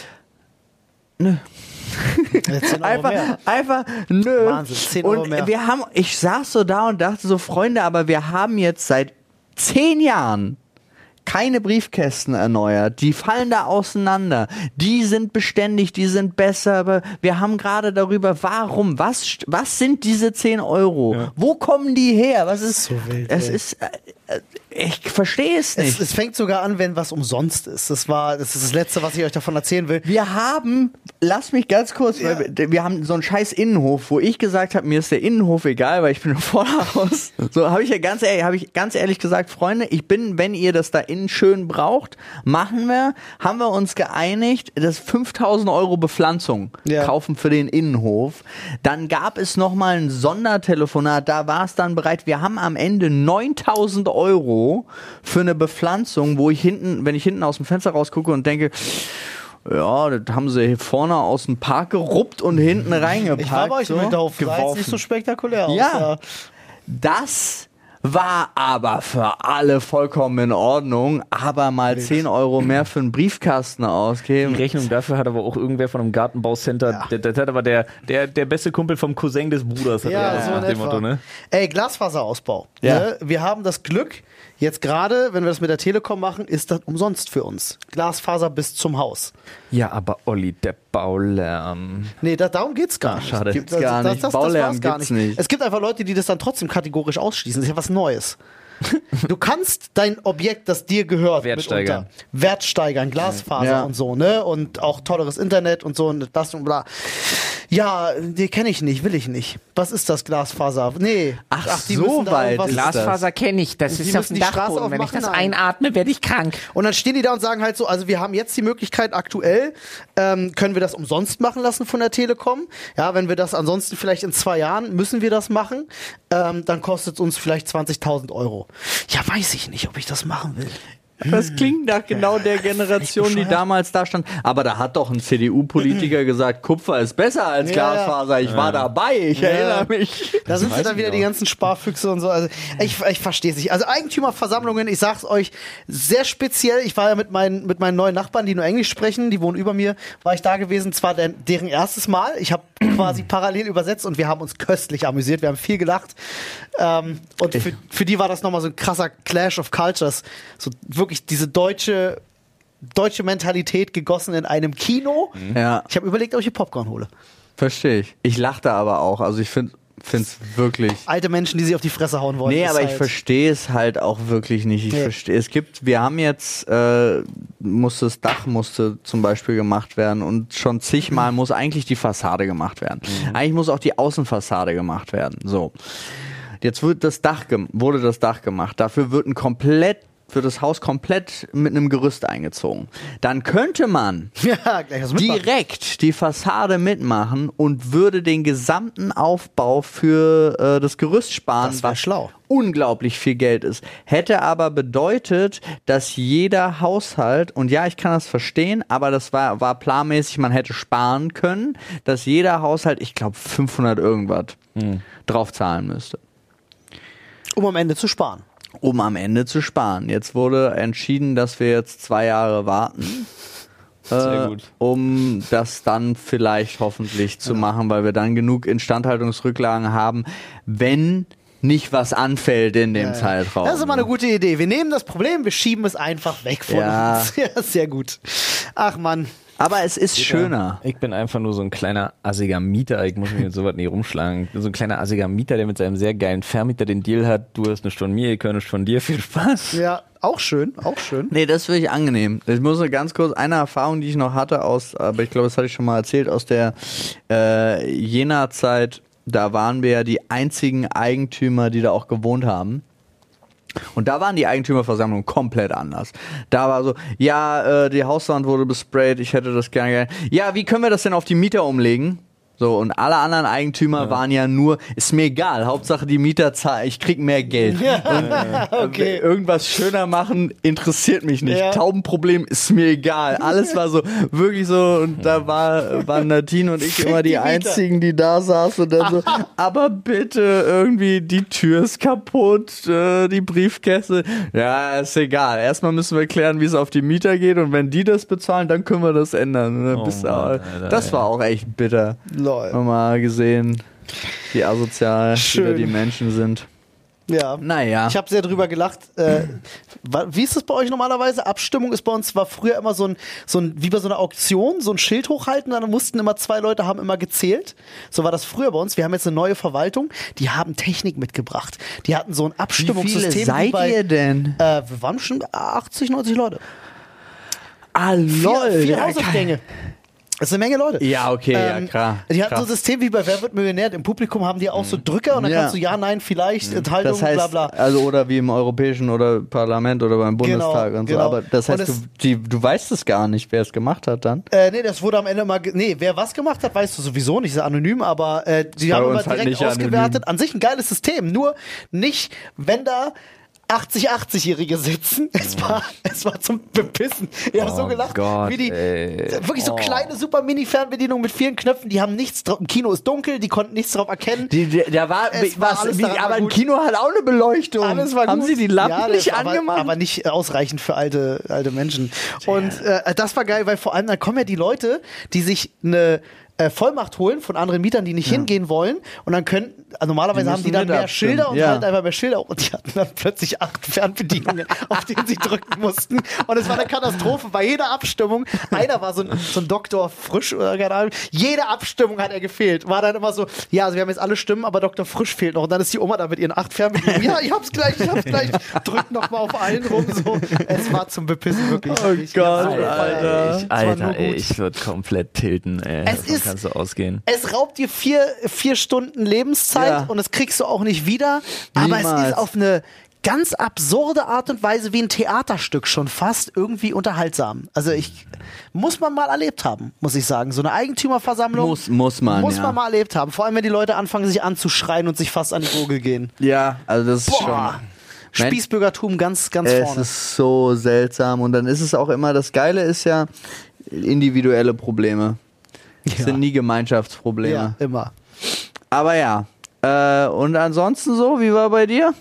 einfach nö. Wahnsinn, 10 Euro und mehr. ich saß so da und dachte so, Freunde, aber wir haben jetzt seit 10 Jahren keine Briefkästen erneuert, die fallen da auseinander, die sind beständig, die sind besser, aber wir haben gerade darüber, warum, was sind diese 10 Euro? Ja. Wo kommen die her? Was ist, so wild, ich verstehe es nicht. Es fängt sogar an, wenn was umsonst ist. Das ist das Letzte, was ich euch davon erzählen will. Lass mich ganz kurz, wir haben so einen scheiß Innenhof, wo ich gesagt habe, mir ist der Innenhof egal, weil ich bin im Vorderhaus. So habe ich ganz ehrlich gesagt, Freunde, wenn ihr das da innen schön braucht, haben wir uns geeinigt, dass 5.000 Euro Bepflanzung kaufen für den Innenhof. Dann gab es nochmal ein Sondertelefonat, da war es dann bereit, wir haben am Ende 9.000 Euro für eine Bepflanzung, wenn ich hinten aus dem Fenster rausgucke und denke, ja, das haben sie hier vorne aus dem Park geruppt und hinten reingepackt. Ich war bei euch im Hinterhof, sah jetzt nicht so spektakulär aus. Ja, das war aber für alle vollkommen in Ordnung, aber mal 10 Euro mehr für einen Briefkasten ausgeben. Die Rechnung dafür hat aber auch irgendwer von einem Gartenbaucenter, das hat aber der beste Kumpel vom Cousin des Bruders. So nach dem Motto, ne? Ey, Glasfaserausbau. Ja. Ne? Wir haben das Glück, jetzt gerade, wenn wir das mit der Telekom machen, ist das umsonst für uns. Glasfaser bis zum Haus. Ja, aber Olli, der Baulärm. Nee, darum geht's gar nicht. Schade, gibt's gar nicht. Baulärm gibt's nicht. Es gibt einfach Leute, die das dann trotzdem kategorisch ausschließen. Das ist ja was Neues. Du kannst dein Objekt, das dir gehört, Wert steigern, Glasfaser und so, ne? Und auch tolleres Internet und so und das und bla. Ja, die kenne ich nicht, will ich nicht. Was ist das Glasfaser? Nee. Ach so weit. Glasfaser kenne ich. Das ist auf dem Dachboden. Wenn ich das einatme, werde ich krank. Und dann stehen die da und sagen halt so, also wir haben jetzt die Möglichkeit aktuell, können wir das umsonst machen lassen von der Telekom. Ja, wenn wir das ansonsten vielleicht in 2 Jahren, müssen wir das machen. Dann kostet es uns vielleicht 20.000 Euro. Ja, weiß ich nicht, ob ich das machen will. Das klingt nach genau der Generation, die damals da stand. Aber da hat doch ein CDU-Politiker gesagt, Kupfer ist besser als Glasfaser. Ich war dabei, ich erinnere mich. Da sind dann wieder die ganzen Sparfüchse und so. Also ich verstehe es nicht. Also Eigentümerversammlungen, ich sag's euch, sehr speziell. Ich war ja mit meinen neuen Nachbarn, die nur Englisch sprechen, die wohnen über mir, war ich da gewesen. Zwar deren erstes Mal. Ich habe quasi parallel übersetzt und wir haben uns köstlich amüsiert. Wir haben viel gelacht. Und für die war das nochmal so ein krasser Clash of Cultures. So wirklich diese deutsche Mentalität gegossen in einem Kino. Ja. Ich habe überlegt, ob ich hier Popcorn hole. Verstehe ich. Ich lachte aber auch. Also ich finde es wirklich... Alte Menschen, die sich auf die Fresse hauen wollen. Nee, aber ich verstehe es halt auch wirklich nicht. Wir haben jetzt, das Dach musste zum Beispiel gemacht werden und schon zigmal muss eigentlich die Fassade gemacht werden. Eigentlich muss auch die Außenfassade gemacht werden. So. Jetzt wurde das Dach gemacht. Dafür wird das Haus komplett mit einem Gerüst eingezogen. Dann könnte man direkt die Fassade mitmachen und würde den gesamten Aufbau für das Gerüst sparen. Das war schlau. Unglaublich viel Geld ist. Hätte aber bedeutet, dass jeder Haushalt, und ja, ich kann das verstehen, aber das war planmäßig, man hätte sparen können, dass jeder Haushalt, ich glaube 500 irgendwas drauf zahlen müsste. Um am Ende zu sparen. Jetzt wurde entschieden, dass wir jetzt 2 Jahre warten Sehr gut. um das dann vielleicht hoffentlich zu machen, weil wir dann genug Instandhaltungsrücklagen haben, wenn nicht was anfällt in dem Zeitraum. Das ist immer eine gute Idee. Wir nehmen das Problem, wir schieben es einfach weg von uns. Ja, sehr gut. Ach Mann. Aber es ist schöner. Ich bin einfach nur so ein kleiner assiger Mieter. Ich muss mich mit sowas nie rumschlagen. So ein kleiner assiger Mieter, der mit seinem sehr geilen Vermieter den Deal hat. Du hast nicht von mir, ich höre nicht von dir. Viel Spaß. Ja, auch schön, auch schön. Nee, das finde ich angenehm. Ich muss nur ganz kurz eine Erfahrung, die ich noch hatte aber ich glaube, das hatte ich schon mal erzählt, aus der Jena-Zeit. Da waren wir ja die einzigen Eigentümer, die da auch gewohnt haben. Und da waren die Eigentümerversammlungen komplett anders. Da war so, die Hauswand wurde besprayt, ich hätte das gerne. Ja, wie können wir das denn auf die Mieter umlegen? So, und alle anderen Eigentümer waren ja nur, ist mir egal, Hauptsache die Mieter zahlen, ich krieg mehr Geld. Okay. Irgendwas schöner machen, interessiert mich nicht. Ja. Taubenproblem ist mir egal. Alles war so, wirklich so, und da waren Nadine und ich immer die Einzigen, die da saßen und dann so, aber bitte, irgendwie, die Tür ist kaputt, die Briefkäste. Ja, ist egal. Erstmal müssen wir klären, wie es auf die Mieter geht, und wenn die das bezahlen, dann können wir das ändern. Und dann das war auch echt bitter. Mal gesehen, wie asozial wieder die Menschen sind. Ja. Naja. Ich habe sehr drüber gelacht. Wie ist das bei euch normalerweise? Abstimmung ist bei uns, war früher immer so ein wie bei so einer Auktion, so ein Schild hochhalten, dann mussten immer 2 Leute haben immer gezählt. So war das früher bei uns. Wir haben jetzt eine neue Verwaltung, die haben Technik mitgebracht. Die hatten so ein Abstimmungssystem. Wie viele seid ihr denn? Wir waren schon 80, 90 Leute. Ah, lol. 4 Hausaufgänge. Das ist eine Menge Leute. Ja, okay, ja, klar. Die hatten so ein System wie bei Wer wird Millionär. Im Publikum haben die auch so Drücker und dann kannst du ja, nein, vielleicht, Enthaltung, das heißt, bla bla. Also oder wie im Europäischen oder Parlament oder beim Bundestag und so. Aber das heißt, du weißt es gar nicht, wer es gemacht hat dann? Nee, das wurde am Ende mal, wer was gemacht hat, weißt du sowieso nicht, ist anonym, aber die haben immer direkt ausgewertet. Anonym. An sich ein geiles System, nur nicht, wenn da 80-80-Jährige sitzen. Es war zum Bepissen. Ich habe so gelacht, wie die wirklich so kleine super Mini-Fernbedienungen mit vielen Knöpfen, die haben nichts drauf. Im Kino ist dunkel, die konnten nichts drauf erkennen. Aber ein Kino hat auch eine Beleuchtung. Alles war haben gut. Sie die Lampen nicht angemacht? Aber nicht ausreichend für alte Menschen. Und das war geil, weil vor allem dann kommen ja die Leute, die sich eine Vollmacht holen von anderen Mietern, die nicht hingehen wollen, und dann normalerweise haben die dann mehr Schilder und halt einfach mehr Schilder, und die hatten dann plötzlich 8 Fernbedienungen, auf denen sie drücken mussten, und es war eine Katastrophe. Bei jeder Abstimmung, einer war so ein Doktor Frisch oder keine Ahnung, jede Abstimmung hat er gefehlt, war dann immer so, ja, also wir haben jetzt alle Stimmen, aber Dr. Frisch fehlt noch, und dann ist die Oma da mit ihren 8 Fernbedienungen, ja, ich hab's gleich, drückt noch mal auf allen rum, so. Es war zum Bepissen wirklich. Oh Gott, Alter, ich würde komplett tilten, ey. Kannst du ausgehen. Es raubt dir 4 Stunden Lebenszeit und das kriegst du auch nicht wieder. Aber es ist auf eine ganz absurde Art und Weise wie ein Theaterstück schon fast irgendwie unterhaltsam. Also muss man mal erlebt haben, muss ich sagen. So eine Eigentümerversammlung muss man mal erlebt haben. Vor allem, wenn die Leute anfangen, sich anzuschreien und sich fast an die Gurgel gehen. Ja, also das ist schon... Spießbürgertum ganz vorne. Es ist so seltsam, und dann ist es auch immer, das Geile ist ja individuelle Probleme. Das sind nie Gemeinschaftsprobleme. Ja, immer. Aber ja. Und ansonsten so, wie war bei dir?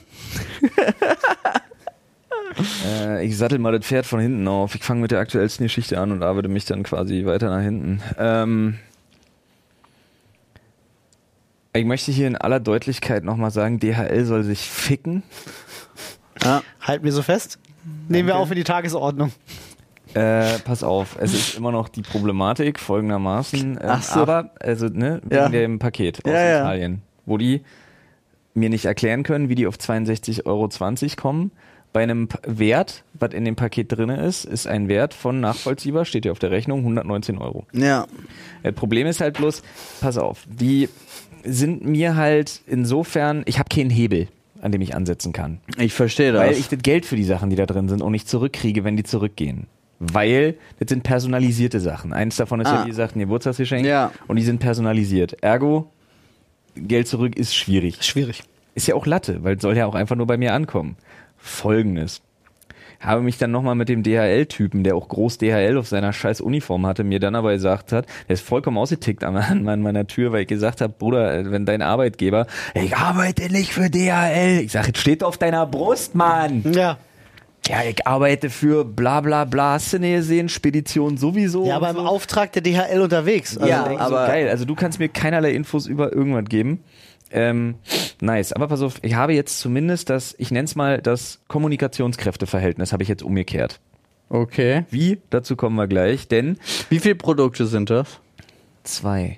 Ich sattel mal das Pferd von hinten auf. Ich fange mit der aktuellsten Geschichte an und arbeite mich dann quasi weiter nach hinten. Ich möchte hier in aller Deutlichkeit nochmal sagen, DHL soll sich ficken. Ja. Halt mir so fest. Nehmen wir auf in die Tagesordnung. Pass auf, es ist immer noch die Problematik folgendermaßen, aber, wegen dem Paket aus Italien, wo die mir nicht erklären können, wie die auf 62,20 € kommen. Bei einem Wert, was in dem Paket drin ist ein Wert von nachvollziehbar, steht hier auf der Rechnung, 119 €. Ja. Das Problem ist halt bloß, pass auf, die sind mir halt insofern, ich habe keinen Hebel, an dem ich ansetzen kann. Ich verstehe das. Weil ich das Geld für die Sachen, die da drin sind, auch nicht zurückkriege, wenn die zurückgehen. Weil das sind personalisierte Sachen. Eins davon ist ja, wie gesagt, ein Geburtstagsgeschenk. Ja. Und die sind personalisiert. Ergo, Geld zurück ist schwierig. Ist ja auch Latte, weil es soll ja auch einfach nur bei mir ankommen. Folgendes. Habe mich dann nochmal mit dem DHL-Typen, der auch groß DHL auf seiner scheiß Uniform hatte, mir dann aber gesagt hat, der ist vollkommen ausgetickt an meiner Tür, weil ich gesagt habe, Bruder, wenn dein Arbeitgeber, ich arbeite nicht für DHL. Ich sage, es steht auf deiner Brust, Mann. Ja. Ja, ich arbeite für bla bla bla, hast du nicht gesehen, Spedition sowieso. Ja, aber im Auftrag der DHL unterwegs. Also Ja, aber geil. Also du kannst mir keinerlei Infos über irgendwas geben. Nice. Aber pass auf, ich habe jetzt zumindest ich nenne es mal das Kommunikationskräfteverhältnis, habe ich jetzt umgekehrt. okay. Wie? Dazu kommen wir gleich, denn Wie viele Produkte sind das? 2.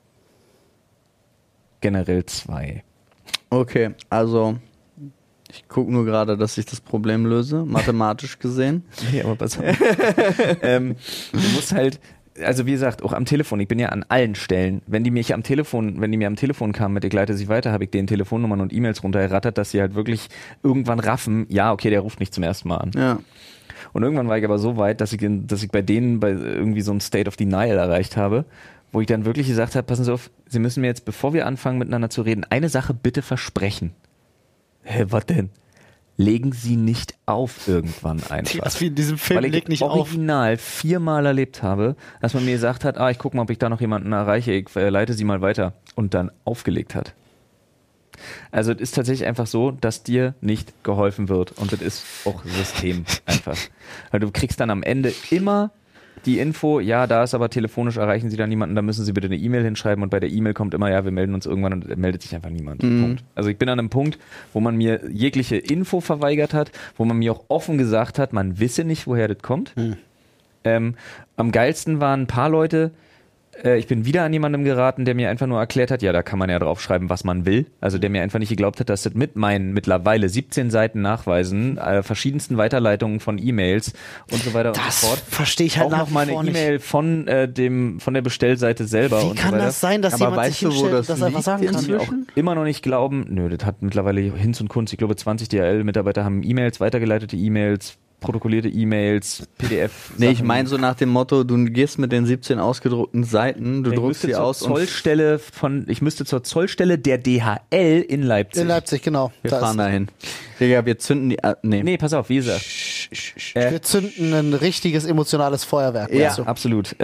Generell 2. Okay, also ich gucke nur gerade, dass ich das Problem löse, mathematisch gesehen. Nee, aber pass auf. Du musst halt, also wie gesagt, auch am Telefon, ich bin ja an allen Stellen, wenn die mir am Telefon kamen mit ich leite sie weiter, habe ich denen Telefonnummern und E-Mails runtergerattert, dass sie halt wirklich irgendwann raffen, ja, okay, der ruft nicht zum ersten Mal an. Ja. Und irgendwann war ich aber so weit, dass ich bei denen bei irgendwie so einem State of Denial erreicht habe, wo ich dann wirklich gesagt habe, passen Sie auf, Sie müssen mir jetzt, bevor wir anfangen miteinander zu reden, eine Sache bitte versprechen. Hä, was denn? Legen Sie nicht auf irgendwann einfach. Das wie in diesem Film, Weil ich leg nicht auf. original 4-mal erlebt habe, dass man mir gesagt hat, ich gucke mal, ob ich da noch jemanden erreiche, ich leite Sie mal weiter. Und dann aufgelegt hat. Also es ist tatsächlich einfach so, dass dir nicht geholfen wird. Und das ist auch System einfach. Weil du kriegst dann am Ende immer die Info, ja, da ist aber telefonisch erreichen Sie da niemanden, da müssen Sie bitte eine E-Mail hinschreiben und bei der E-Mail kommt immer, ja, wir melden uns irgendwann und meldet sich einfach niemand. Punkt. Also ich bin an einem Punkt, wo man mir jegliche Info verweigert hat, wo man mir auch offen gesagt hat, man wisse nicht, woher das kommt. Am geilsten waren ein paar Leute, ich bin wieder an jemandem geraten, der mir einfach nur erklärt hat, ja, da kann man ja draufschreiben, was man will. Also der mir einfach nicht geglaubt hat, dass das mit meinen mittlerweile 17 Seiten Nachweisen, verschiedensten Weiterleitungen von E-Mails und so weiter und so fort. Verstehe ich halt auch nach noch mal eine wie vor nicht. E-Mail von der Bestellseite selber Wie und so kann weiter. das sein, dass Aber jemand weißt sich du, wo hinstellt das und das einfach liegt sagen kann? inzwischen? Auch immer noch nicht glauben, nö, das hat mittlerweile Hinz und Kunst, ich glaube 20 DHL-Mitarbeiter haben E-Mails, weitergeleitete E-Mails, protokollierte E-Mails, PDF. Nee, ich meine so nach dem Motto, du gehst mit den 17 ausgedruckten Seiten, du druckst sie aus und ich müsste zur Zollstelle der DHL in Leipzig. In Leipzig, genau. wir Da fahren ist- dahin. Digga, wir zünden die... Nee. Pass auf, wie gesagt. Wir zünden ein richtiges emotionales Feuerwerk. Ja. weißt du? Absolut.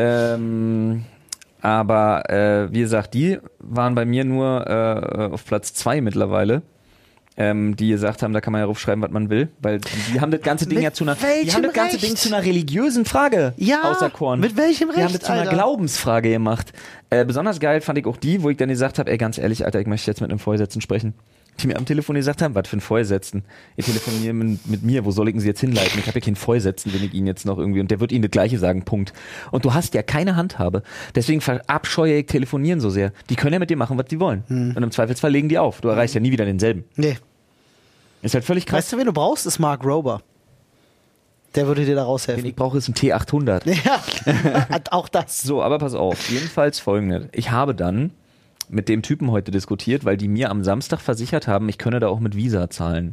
Aber wie gesagt, die waren bei mir nur auf Platz 2 mittlerweile. Die gesagt haben, da kann man ja raufschreiben, was man will, weil die haben das ganze Ding Mit ja zu einer, welchem Recht? Ding zu einer religiösen Frage Ja, auserkoren. mit welchem Die haben Recht, das zu einer Alter? Glaubensfrage gemacht. Besonders geil fand ich auch die, wo ich dann gesagt habe, ey, ganz ehrlich, Alter, ich möchte jetzt mit einem Vorgesetzten sprechen. Die mir am Telefon gesagt haben, was für ein Vorgesetzten? Ihr telefoniert mit mir, wo soll ich ihn Sie jetzt hinleiten? Ich habe ja keinen Vorgesetzten, wenn ich ihn jetzt noch irgendwie, und der wird Ihnen das Gleiche sagen, Punkt. Und du hast ja keine Handhabe. Deswegen verabscheue ich Telefonieren so sehr. Die können ja mit dir machen, was die wollen. Und im Zweifelsfall legen die auf. Du erreichst ja nie wieder denselben. Nee. Ist halt völlig krass. Weißt du, wen du brauchst? Ist Mark Rober. Der würde dir da Den raushelfen. ich brauche, ist ein T800. Ja, auch das. So, aber pass auf. Jedenfalls folgendes. Ich habe dann mit dem Typen heute diskutiert, weil die mir am Samstag versichert haben, ich könne da auch mit Visa zahlen.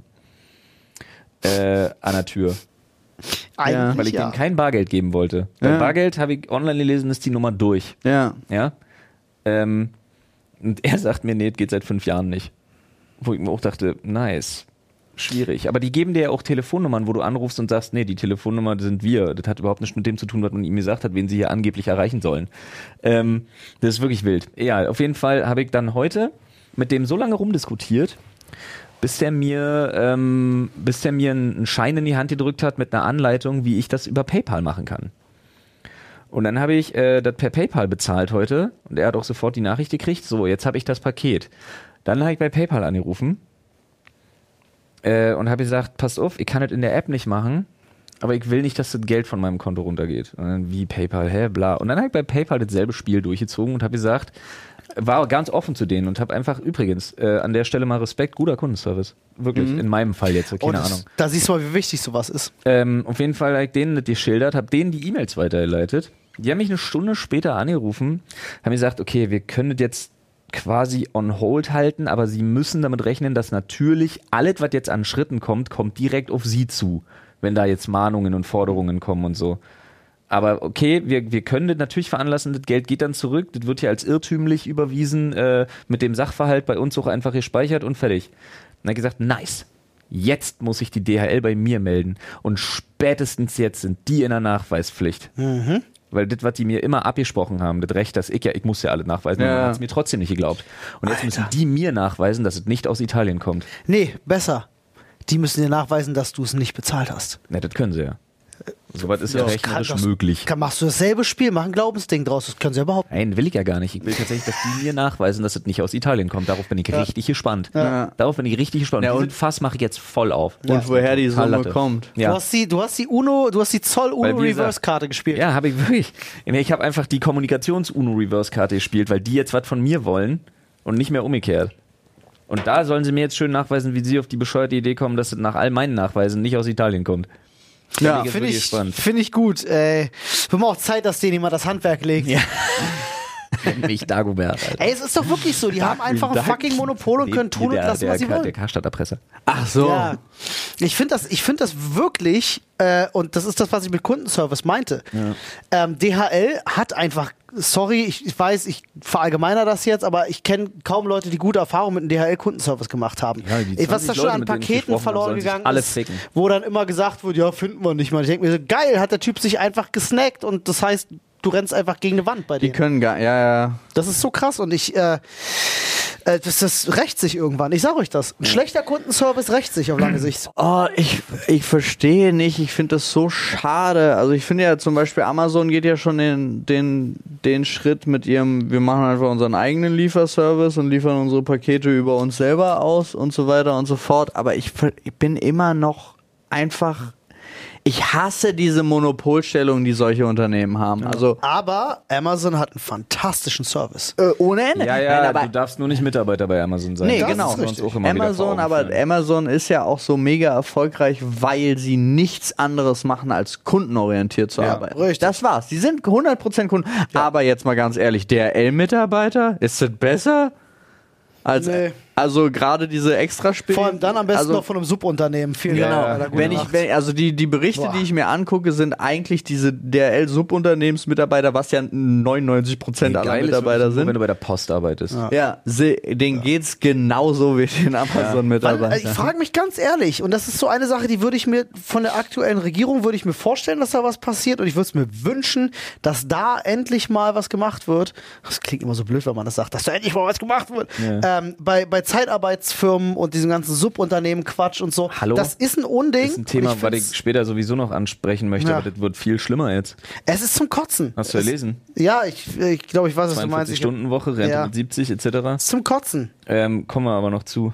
An der Tür. Eigentlich Weil ich ja. denen kein Bargeld geben wollte. Bei Ja. Bargeld habe ich online gelesen, ist die Nummer durch. Ja. Ja. Und er sagt mir, nee, das geht seit 5 Jahren nicht. Wo ich mir auch dachte, nice. Schwierig. Aber die geben dir ja auch Telefonnummern, wo du anrufst und sagst, nee, die Telefonnummer sind wir. Das hat überhaupt nichts mit dem zu tun, was man ihm gesagt hat, wen sie hier angeblich erreichen sollen. Das ist wirklich wild. Ja, auf jeden Fall habe ich dann heute mit dem so lange rumdiskutiert, bis der mir einen Schein in die Hand gedrückt hat mit einer Anleitung, wie ich das über PayPal machen kann. Und dann habe ich das per PayPal bezahlt heute und er hat auch sofort die Nachricht gekriegt, so, jetzt habe ich das Paket. Dann habe ich bei PayPal angerufen und habe gesagt, passt auf, ich kann das in der App nicht machen, aber ich will nicht, dass das Geld von meinem Konto runtergeht. Und dann, wie PayPal, bla. Und dann habe ich bei PayPal dasselbe Spiel durchgezogen und habe gesagt, war ganz offen zu denen und habe einfach, übrigens, an der Stelle mal Respekt, guter Kundenservice. Wirklich, in meinem Fall jetzt, keine Ahnung. Da siehst du mal, wie wichtig sowas ist. Auf jeden Fall habe ich denen das geschildert, habe denen die E-Mails weitergeleitet. Die haben mich eine Stunde später angerufen, haben gesagt, okay, wir können das jetzt quasi on hold halten, aber sie müssen damit rechnen, dass natürlich alles, was jetzt an Schritten kommt, kommt direkt auf sie zu, wenn da jetzt Mahnungen und Forderungen kommen und so. Aber okay, wir können das natürlich veranlassen, das Geld geht dann zurück, das wird hier als irrtümlich überwiesen, mit dem Sachverhalt bei uns auch einfach gespeichert und fertig. Und er hat gesagt, nice, jetzt muss sich die DHL bei mir melden und spätestens jetzt sind die in der Nachweispflicht. Weil das, was die mir immer abgesprochen haben, das Recht, dass ich muss ja alles nachweisen, Ja. aber hat es mir trotzdem nicht geglaubt. Und jetzt müssen die mir nachweisen, dass es nicht aus Italien kommt. Nee, besser. Die müssen dir nachweisen, dass du es nicht bezahlt hast. Na, das können sie ja. Soweit ist ja Das rechnerisch kann- das- möglich. Machst du dasselbe Spiel, mach ein Glaubensding draus, das können sie ja überhaupt. Nein, will ich ja gar nicht. Ich will tatsächlich, dass die mir nachweisen, dass es nicht aus Italien kommt. Darauf bin ich richtig gespannt. Ja. Darauf bin ich richtig gespannt. Ja, Und und- diesen Fass mache ich jetzt voll auf. Und woher die Total Summe Latte. kommt. Ja. Du hast die Zoll Weil, Uno wie gesagt- Reverse Karte gespielt. Ja, habe ich wirklich. Ich habe einfach die Kommunikations-UNO-Reverse-Karte gespielt, weil die jetzt was von mir wollen und nicht mehr umgekehrt. Und da sollen sie mir jetzt schön nachweisen, wie sie auf die bescheuerte Idee kommen, dass es nach all meinen Nachweisen nicht aus Italien kommt. Ja, Jetzt Finde wirklich ich, spannend. find ich gut. Wird mal auch Zeit, dass denen jemand das Handwerk legt. Ja. Nenn mich Dagobert, Alter. Ey, es ist doch wirklich so. Die haben einfach ein fucking Monopol und können tun und lassen, was sie Der wollen. Karstadterpresser. Ach so. Ja. Ich finde das wirklich, und das ist das, was ich mit Kundenservice meinte. DHL hat einfach, sorry, ich weiß, ich verallgemeiner das jetzt, aber ich kenne kaum Leute, die gute Erfahrungen mit dem DHL-Kundenservice gemacht haben. Ja, die Was da 20 schon Leute, an mit denen ich Paketen gesprochen habe, verloren sollen sich gegangen alle ist, ficken. wo dann immer gesagt wird, ja, finden wir nicht mal. Ich denke mir so, geil, hat der Typ sich einfach gesnackt und das heißt, du rennst einfach gegen eine Wand bei Die denen. können gar, ja. Das ist so krass und das rächt sich irgendwann. Ich sag euch das. Ein schlechter Kundenservice rächt sich auf lange Sicht. Oh, ich verstehe nicht. Ich finde das so schade. Also ich finde ja zum Beispiel Amazon geht ja schon den Schritt mit ihrem, wir machen einfach unseren eigenen Lieferservice und liefern unsere Pakete über uns selber aus und so weiter und so fort. Aber ich bin immer noch einfach, ich hasse diese Monopolstellung, die solche Unternehmen haben. Also Aber Amazon hat einen fantastischen Service. ohne Ende. Ja, Nein, aber du darfst nur nicht Mitarbeiter bei Amazon sein. Nee, Das genau. ist sonst auch immer wieder Amazon, vor aber Augen führen. Amazon ist ja auch so mega erfolgreich, weil sie nichts anderes machen, als kundenorientiert zu arbeiten. richtig. Das war's. Die sind 100% Kunden. Aber jetzt mal ganz ehrlich, DRL-Mitarbeiter, ist das besser? Als, Nee. Also gerade diese Extraspiele. Vor allem dann am besten also, noch von einem Subunternehmen. Vielen Ja, Dank. ja. Alter, gute wenn Nacht. also die Berichte, Boah. die ich mir angucke, sind eigentlich diese DRL-Subunternehmensmitarbeiter, was ja 99% aller Geil ist Mitarbeiter wirklich nur, wenn sind. du bei der Post arbeitest. Ja, denen geht's genauso wie den Amazon-Mitarbeitern. Weil, ich frage mich ganz ehrlich, und das ist so eine Sache, die würde ich mir von der aktuellen Regierung würde ich mir vorstellen, dass da was passiert, und ich würde es mir wünschen, dass da endlich mal was gemacht wird. Das klingt immer so blöd, wenn man das sagt, dass da endlich mal was gemacht wird. Ja. Bei Zeitarbeitsfirmen und diesem ganzen Subunternehmen Quatsch und so. Hallo? Das ist ein Unding. Das ist ein Thema, und was find's- ich später sowieso noch ansprechen möchte, Ja. aber das wird viel schlimmer jetzt. Es ist zum Kotzen. Hast du erlesen? Ja, ich glaube, ich weiß, was du meinst. 42-Stunden-Woche, Rente Ja. mit 70 etc. Es ist zum Kotzen. Kommen wir aber noch zu.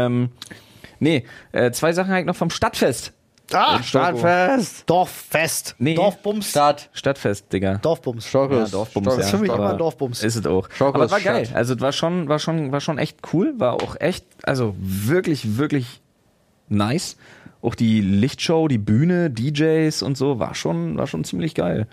Zwei Sachen halt noch vom Stadtfest. Ah, Stadtfest! Dorffest. Nee. Dorfbums. Stadtfest, Digga. Dorfbums. Stockes. Ja, Dorfbums, Das ist für mich aber immer ein Dorfbums. Ist es auch. Schock Aber ist es war geil. Stadt. Also es war schon echt cool. War auch echt, also wirklich, wirklich nice. Auch die Lichtshow, die Bühne, DJs und so, war schon ziemlich geil.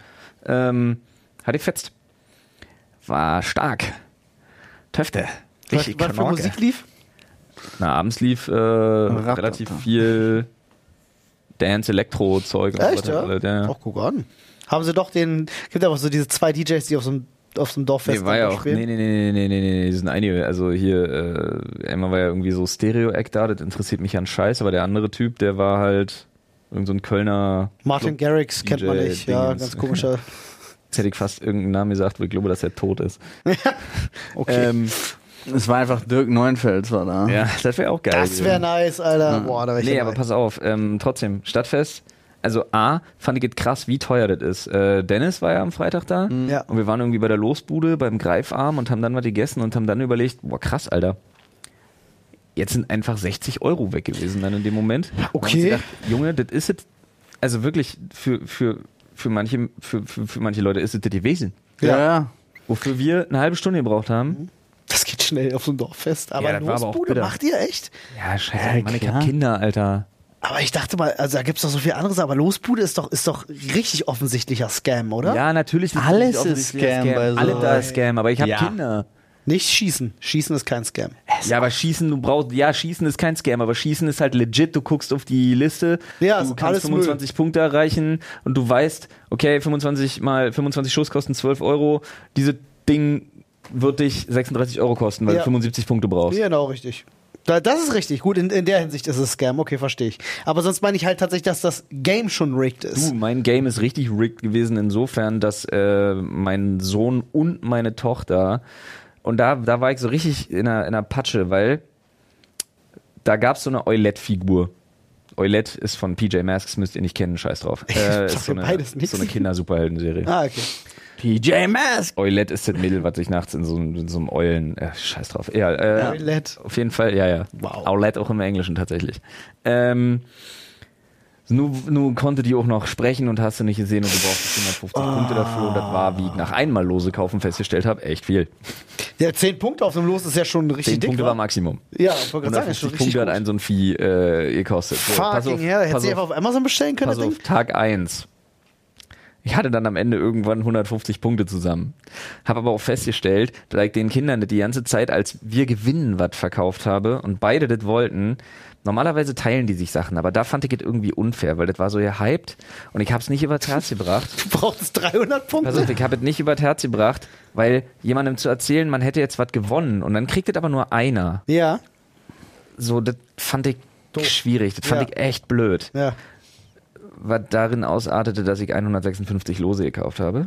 Hat ich fetzt. War stark. Töfte. Richtig Was für Knorke. Musik lief? Na, abends lief relativ viel Dance, Elektro-Zeug. und Echt, so ja? weiter. Ja. Ach, guck an. Haben sie doch gibt aber so diese zwei DJs, die auf so einem Dorffest Nee, war ja einfach auch, spielen. nee, die sind einige, also hier, einmal war ja irgendwie so Stereo-Act da, das interessiert mich an Scheiß, aber der andere Typ, der war halt irgend so ein Kölner Martin Club- Garrix kennt man DJ nicht, ja, Dingens. ganz komischer. Jetzt hätte ich fast irgendeinen Namen gesagt, weil ich glaube, dass er tot ist. Okay. Es war einfach Dirk Neuenfels war da. Ja, das wäre auch geil. Das wäre nice, Alter. Boah, da wäre ich Nee, dabei. aber pass auf, trotzdem, Stadtfest. Also A, fand ich es krass, wie teuer das ist. Dennis war ja am Freitag da Ja. und wir waren irgendwie bei der Losbude beim Greifarm und haben dann was gegessen und haben dann überlegt, boah krass, Alter. Jetzt sind einfach 60 € weg gewesen dann in dem Moment. Okay. Und haben uns gedacht, Junge, das ist es, also wirklich für manche Leute ist es das gewesen. Ja. Wofür wir eine halbe Stunde gebraucht haben. Das geht schnell auf so ein Dorffest. Aber Ja, das war aber auch Losbude bitter. macht ihr echt? Ja, scheiße, Mann, ich klar. hab Kinder, Alter. Aber ich dachte mal, also da gibt's doch so viel anderes, aber Losbude ist doch richtig offensichtlicher Scam, oder? Ja, natürlich. Alles das ist offensichtlich Scam bei so- Alle da ist Scam, aber ich habe Ja. Kinder. Nicht schießen. Schießen ist kein Scam. Ja, aber Schießen ist kein Scam, aber Schießen ist halt legit, du guckst auf die Liste, Ja, du ist kannst alles 25 Punkte erreichen und du weißt, okay, 25 mal 25 Schuss kosten 12 €, dieses Ding wird dich 36 € kosten, weil Ja. du 75 Punkte brauchst. Genau, richtig. Das ist richtig. Gut, in der Hinsicht ist es Scam. Okay, verstehe ich. Aber sonst meine ich halt tatsächlich, dass das Game schon rigged ist. Mein Game ist richtig rigged gewesen insofern, dass mein Sohn und meine Tochter, und da war ich so richtig in einer Patsche, weil da gab es so eine Eulette-Figur. Oilette ist von PJ Masks, müsst ihr nicht kennen, scheiß drauf. Ist so eine Kinder-Superhelden-Serie. Ah, okay. PJ Masks! Oilette ist das Mädel, was sich nachts in so einem Eulen... scheiß drauf. Oilette. Auf jeden Fall, ja. Wow. Oilette auch im Englischen tatsächlich. Nun konnte die auch noch sprechen und hast du nicht gesehen und du brauchst 150 Punkte dafür und das war, wie ich nach einmal Lose kaufen festgestellt habe, echt viel. Ja, 10 Punkte auf dem Los ist ja schon richtig 10 dick, Punkte war Maximum. Ja, ich wollte gerade sagen, ist schon 150 richtig Punkte hat gut. ein so ein Vieh gekostet. So, Fucking hell, hättest du einfach auf Amazon bestellen können, Pass das auf, Ding? Tag 1. Ich hatte dann am Ende irgendwann 150 Punkte zusammen. Habe aber auch festgestellt, dass ich den Kindern das die ganze Zeit, als wir gewinnen, was verkauft habe und beide das wollten. Normalerweise teilen die sich Sachen, aber da fand ich es irgendwie unfair, weil das war so gehypt und ich habe es nicht übers Herz gebracht. Du brauchst 300 Punkte. Pass auf, ich habe es nicht übers Herz gebracht, weil jemandem zu erzählen, man hätte jetzt was gewonnen und dann kriegt es aber nur einer. Ja. So, das fand ich schwierig, das fand Ja. ich echt blöd. Ja. Was darin ausartete, dass ich 156 Lose gekauft habe.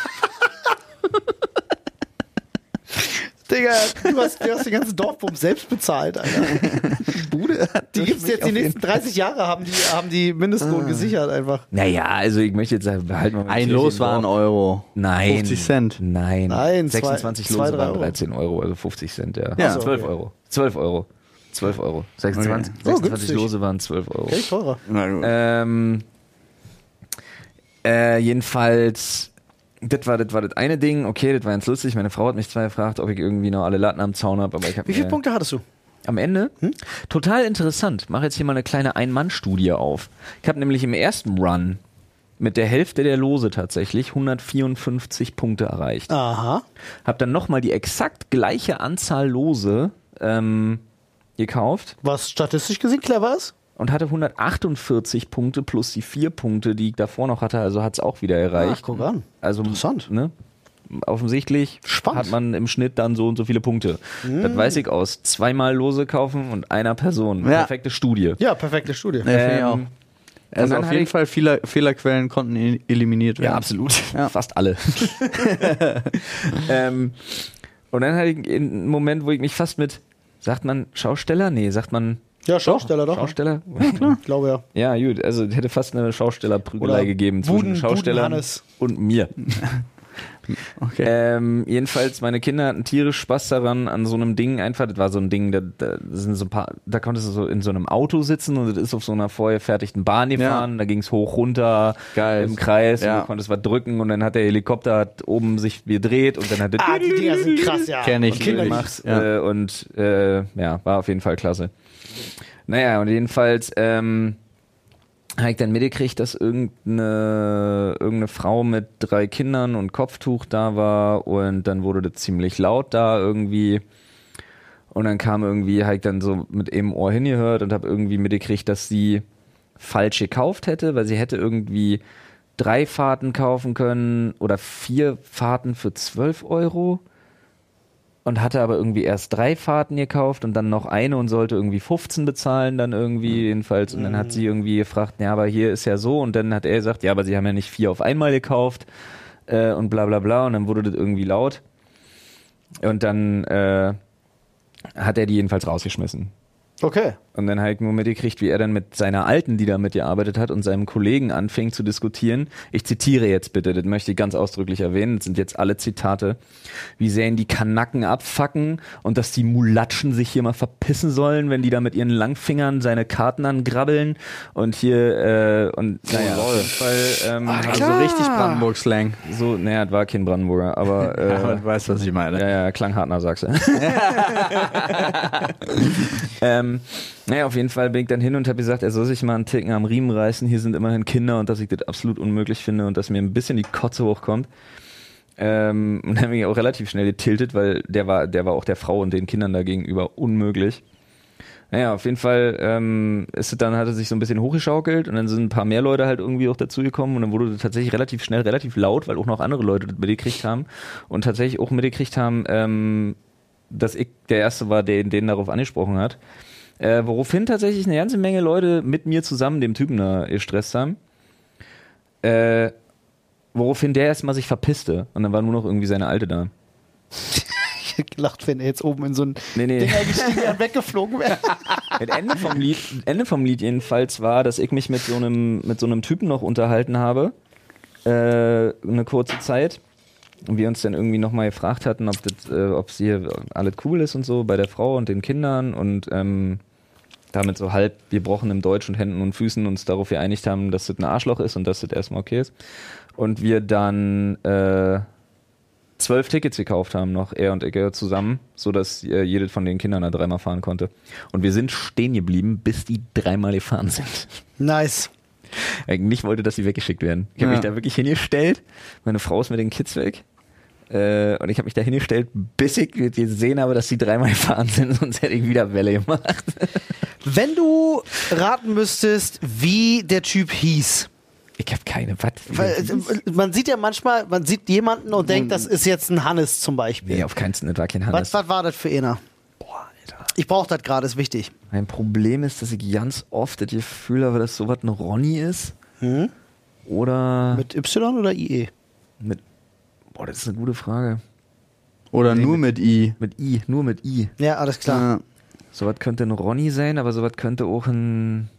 Digga, du hast den ganzen Dorfbums selbst bezahlt, Alter. Bude hat Die gibt's jetzt die nächsten 30 Jahre, haben die Mindestlohn gesichert einfach. Naja, also ich möchte jetzt sagen, behalten wir mal Ein Los war ein Euro. Nein. 50 Cent. Nein. Nein, 26 zwei, Lose 3 waren Euro. 13 Euro, also 50 Cent, ja. Ja. 12 Okay. Euro. 12 Euro. 12 Euro. 26, Oh, 26 günstig. Lose waren 12 Euro. Okay, teurer. Na gut. Jedenfalls, das war das eine Ding. Okay, das war ganz lustig. Meine Frau hat mich zwar gefragt, ob ich irgendwie noch alle Latten am Zaun habe, aber ich habe Wie viele Punkte hattest du? am Ende? Total interessant. Mache jetzt hier mal eine kleine Ein-Mann-Studie auf. Ich habe nämlich im ersten Run mit der Hälfte der Lose tatsächlich 154 Punkte erreicht. Aha. Hab dann nochmal die exakt gleiche Anzahl Lose gekauft Was statistisch gesehen clever ist? und hatte 148 Punkte plus die 4 Punkte, die ich davor noch hatte, also hat es auch wieder erreicht. Ach, guck an. Also, Interessant. Ne? Offensichtlich Spannend. hat man im Schnitt dann so und so viele Punkte. Das weiß ich aus. 2-mal Lose kaufen und einer Person. Ja. Perfekte Studie. Ja, perfekte Studie. Ja, finde ich auch. und Also dann auf hatte jeden ich- Fall Fehlerquellen konnten eliminiert werden. Ja, absolut. Ja. Fast alle. Und dann hatte ich einen Moment, wo ich mich fast mit, sagt man Schausteller? Nee, sagt man Ja, Schausteller doch. Schausteller? Ich glaube ja. Ja, gut, also es hätte fast eine Schaustellerprügelei Oder gegeben zwischen Schaustellern Buden-Hannes. und mir. Okay. Jedenfalls, meine Kinder hatten tierisch Spaß daran, an so einem Ding einfach, das war so ein Ding, da sind so ein paar, da konntest du so in so einem Auto sitzen und das ist auf so einer vorgefertigten Bahn gefahren, da ging es hoch, runter, Geil. im Kreis, Ja. und du konntest was drücken und dann hat der Helikopter hat oben sich gedreht und dann hat Ah, die Dinger sind krass, ja. Kenn ich. Und Kinder Gemacht. gemacht ja, war auf jeden Fall klasse. Naja, und jedenfalls habe ich dann mitgekriegt, dass irgendeine Frau mit 3 Kindern und Kopftuch da war und dann wurde das ziemlich laut da irgendwie und dann kam irgendwie, habe ich dann so mit einem Ohr hingehört und habe irgendwie mitgekriegt, dass sie falsch gekauft hätte, weil sie hätte irgendwie 3 Fahrten kaufen können oder 4 Fahrten für 12 Euro und hatte aber irgendwie erst 3 Fahrten gekauft und dann noch eine und sollte irgendwie 15 bezahlen dann irgendwie jedenfalls und dann hat sie irgendwie gefragt, ja, aber hier ist ja so und dann hat er gesagt, ja, aber sie haben ja nicht 4 auf einmal gekauft und bla bla bla und dann wurde das irgendwie laut und dann hat er die jedenfalls rausgeschmissen. Okay. Und dann habe ich nur mitgekriegt, wie er dann mit seiner Alten, die da mitgearbeitet hat, und seinem Kollegen anfing zu diskutieren. Ich zitiere jetzt bitte, das möchte ich ganz ausdrücklich erwähnen, das sind jetzt alle Zitate. Wie sehr ihn die Kanaken abfacken und dass die Mulatschen sich hier mal verpissen sollen, wenn die da mit ihren Langfingern seine Karten angrabbeln und hier, und naja, auf jeden Fall, Also so richtig Brandenburg-Slang. so, naja, das war kein Brandenburger, aber, Aber du weißt, was ich meine. ja, klang hart nach Sachse. Naja, auf jeden Fall bin ich dann hin und habe gesagt, er soll sich mal einen Ticken am Riemen reißen. Hier sind immerhin Kinder und dass ich das absolut unmöglich finde und dass mir ein bisschen die Kotze hochkommt. Und dann bin ich auch relativ schnell getiltet, weil der war auch der Frau und den Kindern da gegenüber unmöglich. Naja, auf jeden Fall hat er sich so ein bisschen hochgeschaukelt und dann sind ein paar mehr Leute halt irgendwie auch dazugekommen und dann wurde das tatsächlich relativ schnell relativ laut, weil auch noch andere Leute das mitgekriegt haben und tatsächlich auch mitgekriegt haben, dass ich der Erste war, der den darauf angesprochen hat. Woraufhin tatsächlich eine ganze Menge Leute mit mir zusammen dem Typen da gestresst haben. Woraufhin der erstmal sich verpisste und dann war nur noch irgendwie seine Alte da. Ich hätte gelacht, wenn er jetzt oben in so ein Nee. Dinger gestiegen wäre und weggeflogen wäre. Das Ende vom Lied jedenfalls war, dass ich mich mit so einem Typen noch unterhalten habe, eine kurze Zeit. Und wir uns dann irgendwie nochmal gefragt hatten, ob hier alles cool ist und so bei der Frau und den Kindern und damit so halb gebrochenem Deutsch und Händen und Füßen uns darauf geeinigt haben, dass das ein Arschloch ist und dass das erstmal okay ist. Und wir dann 12 Tickets gekauft haben noch, er und ich zusammen, sodass jedes von den Kindern da 3-mal fahren konnte. Und wir sind stehen geblieben, bis die 3-mal gefahren sind. Nice. Eigentlich wollte, dass sie weggeschickt werden. Ich habe mich da wirklich hingestellt. Meine Frau ist mit den Kids weg. Und ich habe mich da hingestellt, bis ich gesehen habe, dass sie 3-mal gefahren sind, sonst hätte ich wieder Welle gemacht. Wenn du raten müsstest, wie der Typ hieß. Ich habe keine. Man sieht ja manchmal, man sieht jemanden und denkt, das ist jetzt ein Hannes zum Beispiel. Nee, auf keinen Fall, das war kein Hannes. Was war das für einer? Boah, Alter. Ich brauche das gerade, ist wichtig. Mein Problem ist, dass ich ganz oft das Gefühl habe, dass sowas ein Ronny ist. Oder Mit Y oder IE? mit. Boah, das ist eine gute Frage. Oder nur mit I. Mit I, nur mit I. Ja, alles klar. Ja. Sowas könnte ein Ronny sein, aber sowas könnte auch ein.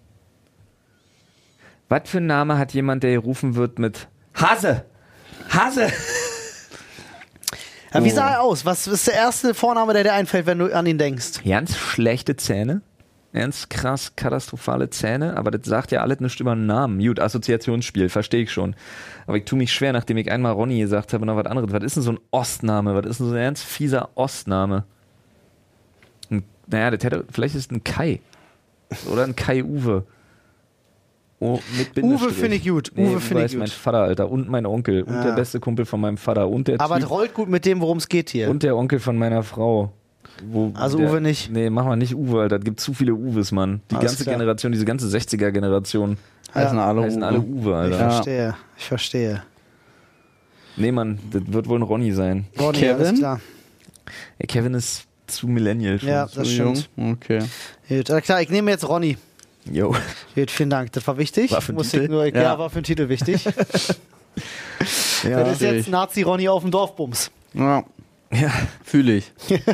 Was für ein Name hat jemand, der gerufen wird mit Hase? Hase! Ja, wie sah er aus? Was ist der erste Vorname, der dir einfällt, wenn du an ihn denkst? Ganz schlechte Zähne. Ganz krass katastrophale Zähne, aber das sagt ja alles nichts über einen Namen. Gut, Assoziationsspiel, verstehe ich schon. Aber ich tue mich schwer, nachdem ich einmal Ronny gesagt habe, noch was anderes. Was ist denn so ein Ostname? Was ist denn so ein ganz fieser Ostname? Naja, vielleicht ist es ein Kai. Oder ein Kai-Uwe. Oh, mit Uwe finde ich gut. Uwe finde ich mein gut. Vater, Alter. Und mein Onkel. Und der beste Kumpel von meinem Vater. Und der Aber Typ, es rollt gut mit dem, worum es geht hier. und der Onkel von meiner Frau. Also Uwe nicht? Nee, mach mal nicht Uwe, Alter. Es gibt zu viele Uwes, Mann. Die Alles ganze klar. Generation, diese ganze 60er-Generation Heißen alle heißen alle Uwe, Ich Alter. verstehe. Nee, Mann, das wird wohl ein Ronny sein. Ronny, Kevin? alles klar. Ja, Kevin ist zu Millennial schon. Ja, das stimmt. Okay. Gut, alles klar, ich nehme jetzt Ronny. Jo. Gut, vielen Dank, das war wichtig. War für den Musste ich Titel? nur, Ja. ja, war für den Titel wichtig. Ja, Das ist jetzt Nazi-Ronny auf dem Dorfbums. Ja, ja. fühle ich.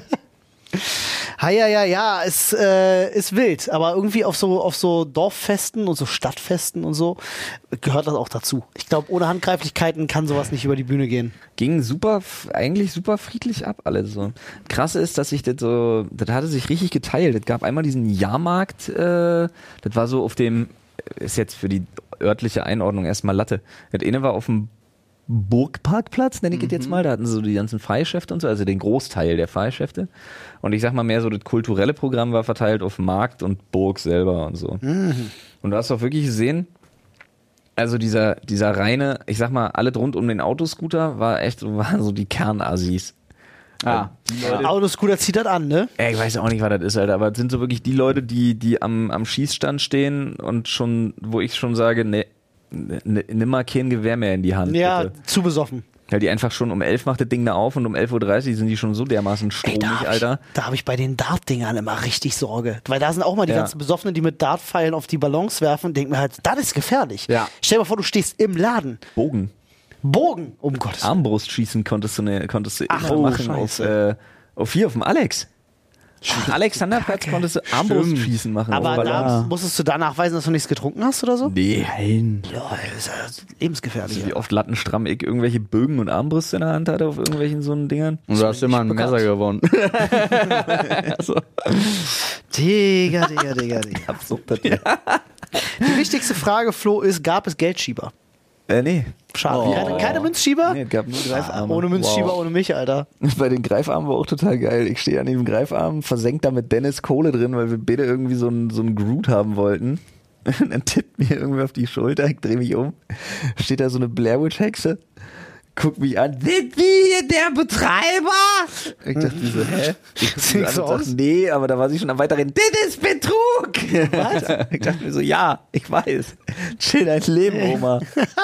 Ja, es ist wild, aber irgendwie auf so Dorffesten und so Stadtfesten und so gehört das auch dazu. Ich glaube, ohne Handgreiflichkeiten kann sowas nicht über die Bühne gehen. Ging eigentlich super friedlich ab, alles so. Krasse ist, dass das hatte sich richtig geteilt. Es gab einmal diesen Jahrmarkt, das war so auf dem, ist jetzt für die örtliche Einordnung erstmal Latte. Das eine war auf dem Burgparkplatz, nenne ich es jetzt mal, da hatten sie so die ganzen Fahrgeschäfte und so, also den Großteil der Fahrgeschäfte. Und ich sag mal mehr so, das kulturelle Programm war verteilt auf Markt und Burg selber und so. Und du hast auch wirklich gesehen, also dieser reine, ich sag mal, alles rund um den Autoscooter waren so die Kernassis. Ah. Autoscooter zieht das an, ne? Ich weiß auch nicht, was das ist, Alter, aber es sind so wirklich die Leute, die am Schießstand stehen und schon, wo ich schon sage, nimm mal kein Gewehr mehr in die Hand. Ja, Bitte. zu besoffen. Weil die einfach schon um 11 macht das Ding da auf und um 11.30 Uhr sind die schon so dermaßen stromig, Alter. Da habe ich bei den Dart-Dingern immer richtig Sorge. Weil da sind auch mal die Ja. ganzen Besoffenen, die mit Dartpfeilen auf die Ballons werfen und denken mir halt, das ist gefährlich. Ja. Stell dir mal vor, du stehst im Laden. Bogen. Bogen, um Gottes Willen. Armbrustschießen konntest du Ach, immer oh, machen auf dem Alex. Am Alexanderplatz konntest du Armbrustschießen machen. Aber auf da Ballons. musstest du da nachweisen, dass du nichts getrunken hast oder so? Nee. Nein. Ja, das ist ja lebensgefährlich. Wie oft lattenstramm ich irgendwelche Bögen und Armbrüste in der Hand hatte auf irgendwelchen so einen Dingern. Und du hast immer ein bekannt. Messer gewonnen. so. Digga. Absurd. Ja. Die wichtigste Frage, Flo, ist, gab es Geldschieber? Nee. Schade. Oh. Keine Münzschieber? Nee, es gab nur Greifarme. Ohne Münzschieber, Wow. ohne mich, Alter. Bei den Greifarmen war auch total geil. Ich stehe an dem Greifarm, versenkt da mit Dennis Kohle drin, weil wir beide irgendwie so einen Groot haben wollten. Und dann tippt mir irgendwie auf die Schulter, ich drehe mich um, steht da so eine Blair Witch Hexe, guckt mich an, sind wir hier der Betreiber? Ich dachte mir so, hä? Ich Sieht so aus? Nee, aber da war sie schon am Weiterreden, das ist Betrug! Was? Ich dachte mir so, ja, ich weiß. Chill dein Leben, Oma.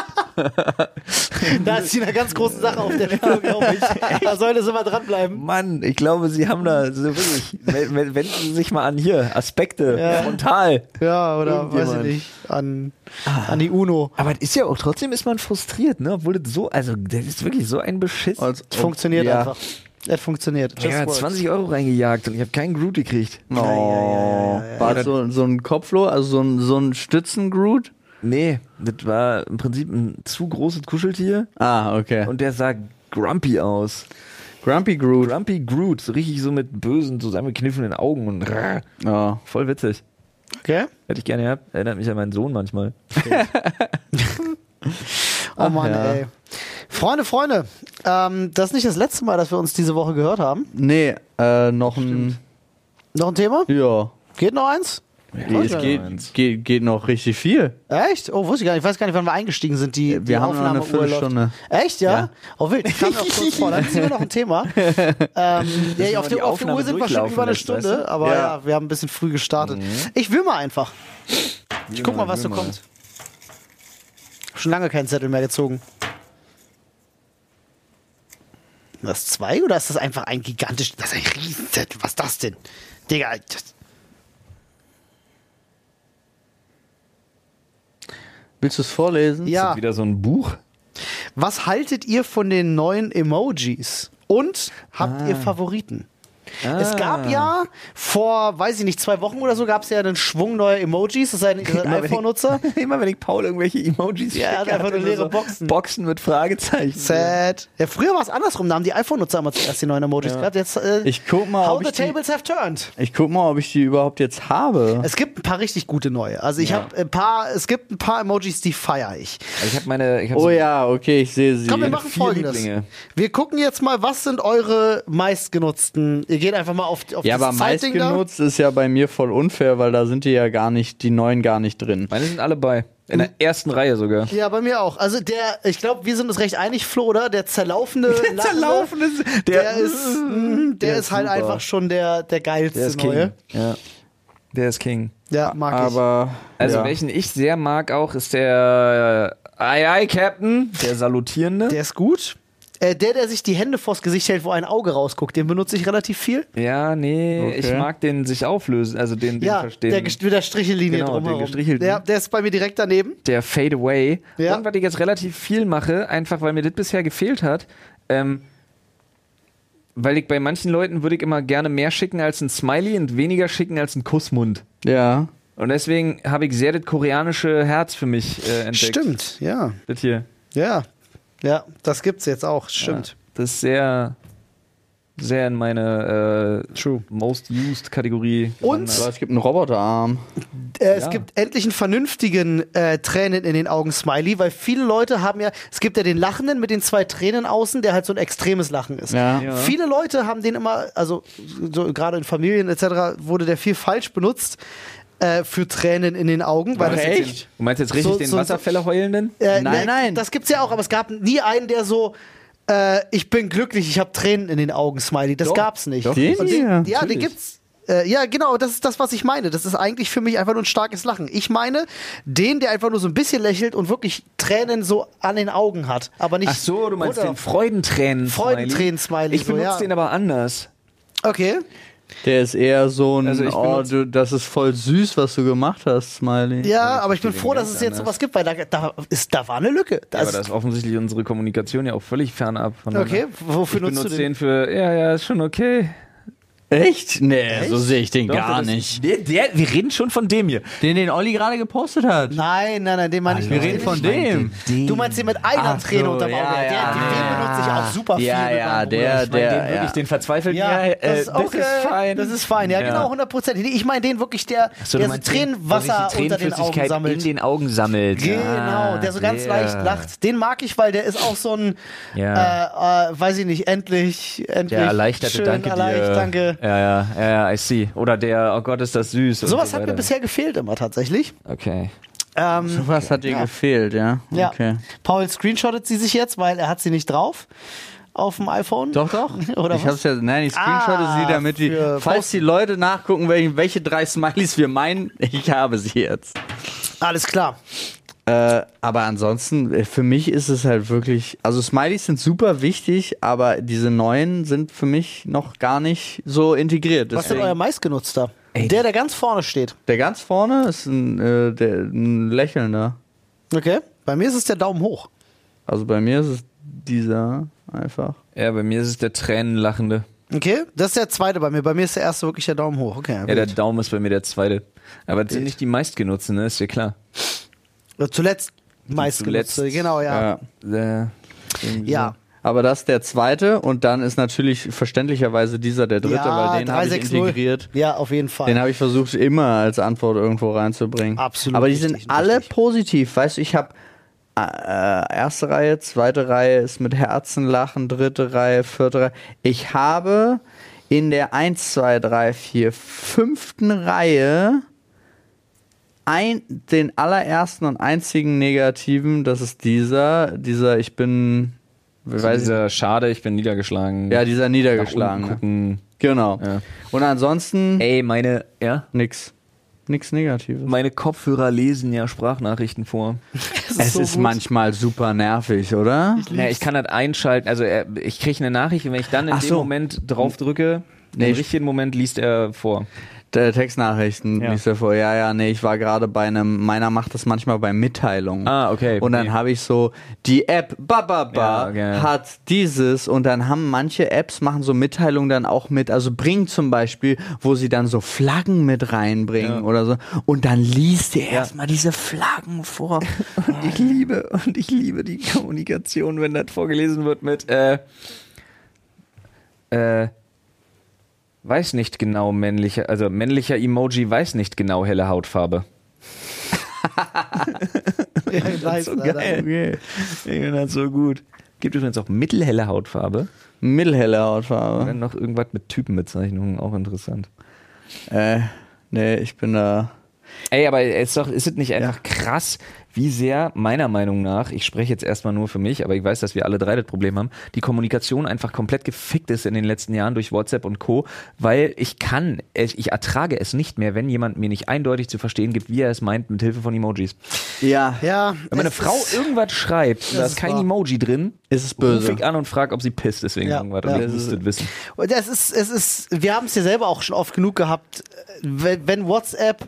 Da ist sie eine ganz große Sache auf der Spur, glaube ich. Da sollte sie mal dranbleiben. Mann, ich glaube, sie haben da so wirklich, wenden Sie sich mal an hier, Aspekte, Ja. frontal. Ja, oder weiß ich Irgendjemand. nicht, an die UNO. Aber ist ja auch, trotzdem ist man frustriert, ne? Obwohl das so, also das ist wirklich so ein Beschiss. Als Es funktioniert ja. einfach. Es funktioniert. Ich habe 20 € reingejagt und ich habe keinen Groot gekriegt. War das so ein Kopfloh, also so ein Stützen-Groot? Nee, das war im Prinzip ein zu großes Kuscheltier Ah, okay. und der sah grumpy aus. Grumpy Groot. Grumpy Groot, so richtig so mit bösen, zusammengekniffenen Augen und Oh. voll witzig. Okay. Hätte ich gerne gehabt. Erinnert mich an meinen Sohn manchmal. Oh Mann, ja. ey. Freunde, das ist nicht das letzte Mal, dass wir uns diese Woche gehört haben. Nee, noch ein... Noch ein Thema? Ja. Geht noch eins? Es geht noch richtig viel. Echt? Oh, wusste ich gar nicht. Ich weiß gar nicht, wann wir eingestiegen sind. Die haben noch eine Aufnahmeuhr läuft. Viertelstunde. Echt, ja? Ja. Oh, wild. Ich kam mir auch kurz vor. Dann ziehen wir noch ein Thema. Ja, auf der Aufnahme Uhr sind wir schon über eine durchlaufen lässt, Stunde. weißt du? Aber Ja. ja, wir haben ein bisschen früh gestartet. Ich will mal einfach. Ich guck mal, was so kommt. Schon lange keinen Zettel mehr gezogen. Das ist 2 oder ist das einfach ein gigantisch... Das ist ein Riesenzettel. Was ist das denn? Digga, Willst du es vorlesen? ja. Wieder so ein Buch. Was haltet ihr von den neuen Emojis? Und habt ihr Favoriten? Es gab ja vor, weiß ich nicht, 2 Wochen oder so, gab es ja einen Schwung neuer Emojis. Das ist ein iPhone-Nutzer. Immer wenn ich Paul irgendwelche Emojis Ja, er hat schicke, einfach nur er leere so Boxen. Boxen mit Fragezeichen. Sad. Ja, früher war es andersrum. Da haben die iPhone-Nutzer immer zuerst die neuen Emojis gehabt. Jetzt, Ich guck mal, how ob the ich die, tables have turned. ich guck mal, ob ich die überhaupt jetzt habe. Es gibt ein paar richtig gute neue. Also ich habe es gibt ein paar Emojis, die feiere ich. Ich hab Oh ja, okay, ich sehe sie. Komm, wir machen 4 Folgendes. Lieblinge. Wir gucken jetzt mal, was sind eure meistgenutzten. Ihr geht einfach mal auf Ja, aber das Zeitding da. meistgenutzt ist ja bei mir voll unfair, weil da sind die neuen gar nicht drin. Meine sind alle bei. In der ersten Reihe sogar. Ja, bei mir auch. Also ich glaube, wir sind uns recht einig, Flo, oder? Der zerlaufende. Der ist halt super. einfach schon der geilste Der ist neue. King. Ja. Der ist King. Ja, mag Aber Also ja. welchen ich sehr mag auch, ist der Aye Captain, der Salutierende. ich. Der ist gut. Der sich die Hände vors Gesicht hält, wo ein Auge rausguckt, den benutze ich relativ viel. Ja, nee, Okay. ich mag den sich auflösen, also den Ja, verstehen. mit der Strichellinie Genau, den drumherum. gestrichelten. Der ist bei mir direkt daneben. Der Fade Away. Ja. Und was ich jetzt relativ viel mache, einfach weil mir das bisher gefehlt hat, weil ich bei manchen Leuten würde ich immer gerne mehr schicken als ein Smiley und weniger schicken als ein Kussmund. Ja. Und deswegen habe ich sehr das koreanische Herz für mich entdeckt. Stimmt, ja. Das hier. Ja. Ja, das gibt's jetzt auch. Stimmt. Ja, das ist sehr, sehr in meine Most Used Kategorie. Und Aber es gibt einen Roboterarm. Es gibt endlich einen vernünftigen Tränen in den Augen Smiley, weil viele Leute haben ja, es gibt ja den Lachenden mit den 2 Tränen außen, der halt so ein extremes Lachen ist. Ja. Ja. Viele Leute haben den immer, also so, gerade in Familien etc. wurde der viel falsch benutzt für Tränen in den Augen. Weil das Echt? Du meinst jetzt richtig So- den so- Wasserfälle heulenden? Nein. Das gibt's ja auch, aber es gab nie einen, der so ich bin glücklich, ich habe Tränen in den Augen, Smiley. Das Doch. gab's nicht. Doch. Den Und hier? ja, den natürlich. gibt's. Ja, genau, das ist das, was ich meine. Das ist eigentlich für mich einfach nur ein starkes Lachen. Ich meine, der einfach nur so ein bisschen lächelt und wirklich Tränen so an den Augen hat. Aber nicht. Ach so, du meinst oder- den Freudentränen. Freudentränen-Smiley, Ich so, benutze ja. den aber anders. Okay. Der ist eher so ein, Also ich benutze- das ist voll süß, was du gemacht hast, Smiley. Ja, aber ich bin verstehe froh, den dass ganz es jetzt anders. sowas gibt, weil da war eine Lücke. Ja, aber da ist offensichtlich unsere Kommunikation ja auch völlig fernab. Okay, wofür Ich nutzt du benutze den? den für, ja, ist schon okay. Echt? Nee, so sehe ich den Doch, gar das- nicht. wir reden schon von dem hier. Den Olli gerade gepostet hat. Nein, den meine ich Wir nicht. reden von Den dem. Du meinst den mit einer Ach Träne so, unterm Auge. ja, ja, den ja. benutze ich auch super viel. Ja, mit ja, meinem Bruder. der, Ich meine, den ja. wirklich, den verzweifelten, Ja, das ist auch fein. Das ist fein, ja, Ja. genau, 100%. Ich meine den wirklich, der so Tränenwasser unter den Augen sammelt. in den Augen sammelt. Genau, der so ganz leicht lacht. Den mag ich, weil der ist auch so ein, weiß ich nicht, endlich Der erleichterte, schön, danke dir. danke. Ja, I see. Oder der, oh Gott, ist das süß. und Sowas so hat mir weiter. bisher gefehlt immer tatsächlich. Okay. Was hat dir gefehlt, ja? Ja. Okay. Paul screenshottet sie sich jetzt, weil er hat sie nicht drauf auf dem iPhone. Doch. Oder Ich was? hab's ja, nein, ich screenshotte sie, damit falls die Leute nachgucken, welche 3 Smileys wir meinen, ich habe sie jetzt. Alles klar. Aber ansonsten, für mich ist es halt wirklich, also Smileys sind super wichtig, aber diese neuen sind für mich noch gar nicht so integriert. Was ist denn Deswegen- euer meistgenutzter? Ey. Der ganz vorne steht. Der ganz vorne ist ein Lächelnder. Okay. Bei mir ist es der Daumen hoch. Also bei mir ist es dieser einfach. Ja, bei mir ist es der Tränenlachende. Okay, das ist der zweite bei mir. Bei mir ist der erste wirklich der Daumen hoch. Okay, Ja, der Daumen ist bei mir der zweite. Aber das sind nicht die meistgenutzten, ne? Ist ja klar. Zuletzt meistgenutzte, genau, ja. Ja. Aber das ist der zweite und dann ist natürlich verständlicherweise dieser der dritte, weil den habe ich 360. integriert. Ja, auf jeden Fall. Den habe ich versucht immer als Antwort irgendwo reinzubringen. Absolut Aber die richtig, sind alle richtig. positiv. Weißt du, ich habe erste Reihe, zweite Reihe ist mit Herzenlachen, dritte Reihe, vierte Reihe. Ich habe in der 1, 2, 3, 4, 5. Reihe den allerersten und einzigen negativen, das ist dieser ich bin... Dieser Schade, ich bin niedergeschlagen. Ja, dieser niedergeschlagen. Genau. Ja. Und ansonsten Ey, nix Negatives. meine Kopfhörer lesen ja Sprachnachrichten vor. Es ist manchmal super nervig, oder? Ja, ich kann das einschalten, also ich kriege eine Nachricht und wenn ich dann in dem Moment drauf drücke, im richtigen Moment liest er vor. Textnachrichten liest er vor. Ich war gerade bei meiner macht das manchmal bei Mitteilungen. Ah, okay. Und dann habe ich so, die App hat dieses und dann haben manche Apps machen so Mitteilungen dann auch mit, also Bring zum Beispiel, wo sie dann so Flaggen mit reinbringen oder so und dann liest er erstmal diese Flaggen vor. Und ich liebe die Kommunikation, wenn das vorgelesen wird mit weiß nicht genau männlicher Emoji weiß nicht genau helle Hautfarbe. Ja, nice, so geil. Okay. Ich finde das so gut. Gibt übrigens auch mittelhelle Hautfarbe. Mittelhelle Hautfarbe. Und dann noch irgendwas mit Typenbezeichnungen, auch interessant. Nee, ich bin da... Ey, aber ist es nicht einfach krass, wie sehr, meiner Meinung nach, ich spreche jetzt erstmal nur für mich, aber ich weiß, dass wir alle drei das Problem haben, die Kommunikation einfach komplett gefickt ist in den letzten Jahren durch WhatsApp und Co., weil ich ertrage es nicht mehr, wenn jemand mir nicht eindeutig zu verstehen gibt, wie er es meint, mit Hilfe von Emojis. Ja. Wenn meine Frau irgendwas schreibt, da ist kein Emoji drin, ist es böse. Ruf ich an und frage, ob sie pisst, deswegen irgendwas. Und ich muss das wissen. Und wir haben es ja selber auch schon oft genug gehabt, wenn WhatsApp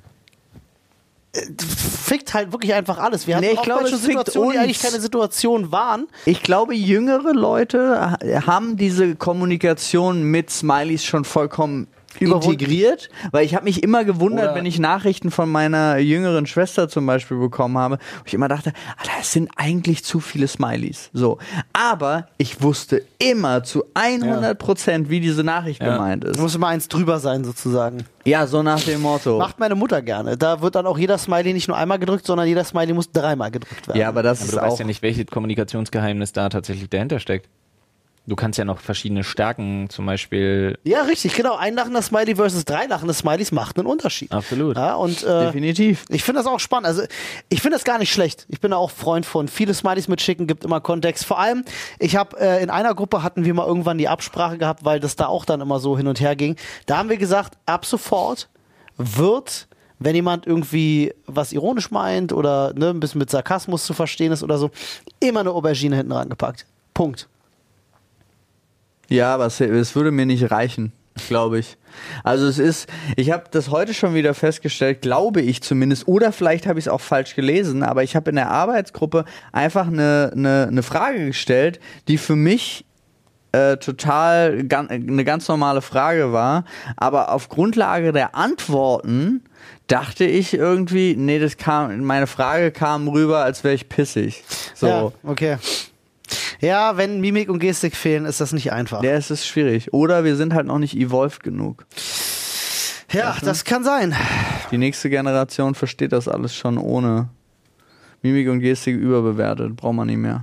fickt halt wirklich einfach alles. Wir hatten ich glaube, schon Situationen, die eigentlich keine Situation waren. Ich glaube, jüngere Leute haben diese Kommunikation mit Smileys schon vollkommen integriert, weil ich habe mich immer gewundert, wenn ich Nachrichten von meiner jüngeren Schwester zum Beispiel bekommen habe, wo ich immer dachte, Alter, es sind eigentlich zu viele Smileys. So, aber ich wusste immer zu 100%, wie diese Nachricht gemeint ist. Muss immer eins drüber sein, sozusagen. Ja, so nach dem Motto. Macht meine Mutter gerne. Da wird dann auch jeder Smiley nicht nur einmal gedrückt, sondern jeder Smiley muss 3-mal gedrückt werden. Ja, aber das ist du auch... weißt ja nicht, welches Kommunikationsgeheimnis da tatsächlich dahinter steckt. Du kannst ja noch verschiedene Stärken, zum Beispiel... Ja, richtig, genau. Ein lachender Smiley versus 3 lachende Smileys macht einen Unterschied. Absolut. Ja, und, definitiv. Ich finde das auch spannend. Also, ich finde das gar nicht schlecht. Ich bin da auch Freund von. Viele Smileys mitschicken, gibt immer Kontext. Vor allem, ich habe in einer Gruppe hatten wir mal irgendwann die Absprache gehabt, weil das da auch dann immer so hin und her ging. Da haben wir gesagt, ab sofort wird... Wenn jemand irgendwie was ironisch meint oder ein bisschen mit Sarkasmus zu verstehen ist oder so, immer eine Aubergine hinten rangepackt. Punkt. Ja, aber es würde mir nicht reichen, glaube ich. Also ich habe das heute schon wieder festgestellt, glaube ich zumindest, oder vielleicht habe ich es auch falsch gelesen, aber ich habe in der Arbeitsgruppe einfach eine Frage gestellt, die für mich eine ganz normale Frage war, aber auf Grundlage der Antworten dachte ich irgendwie, meine Frage kam rüber, als wäre ich pissig. So. Ja, okay. Ja, wenn Mimik und Gestik fehlen, ist das nicht einfach. Ja, es ist schwierig. Oder wir sind halt noch nicht evolved genug. Ja, das kann sein. Die nächste Generation versteht das alles schon ohne Mimik und Gestik überbewertet. Braucht man nicht mehr.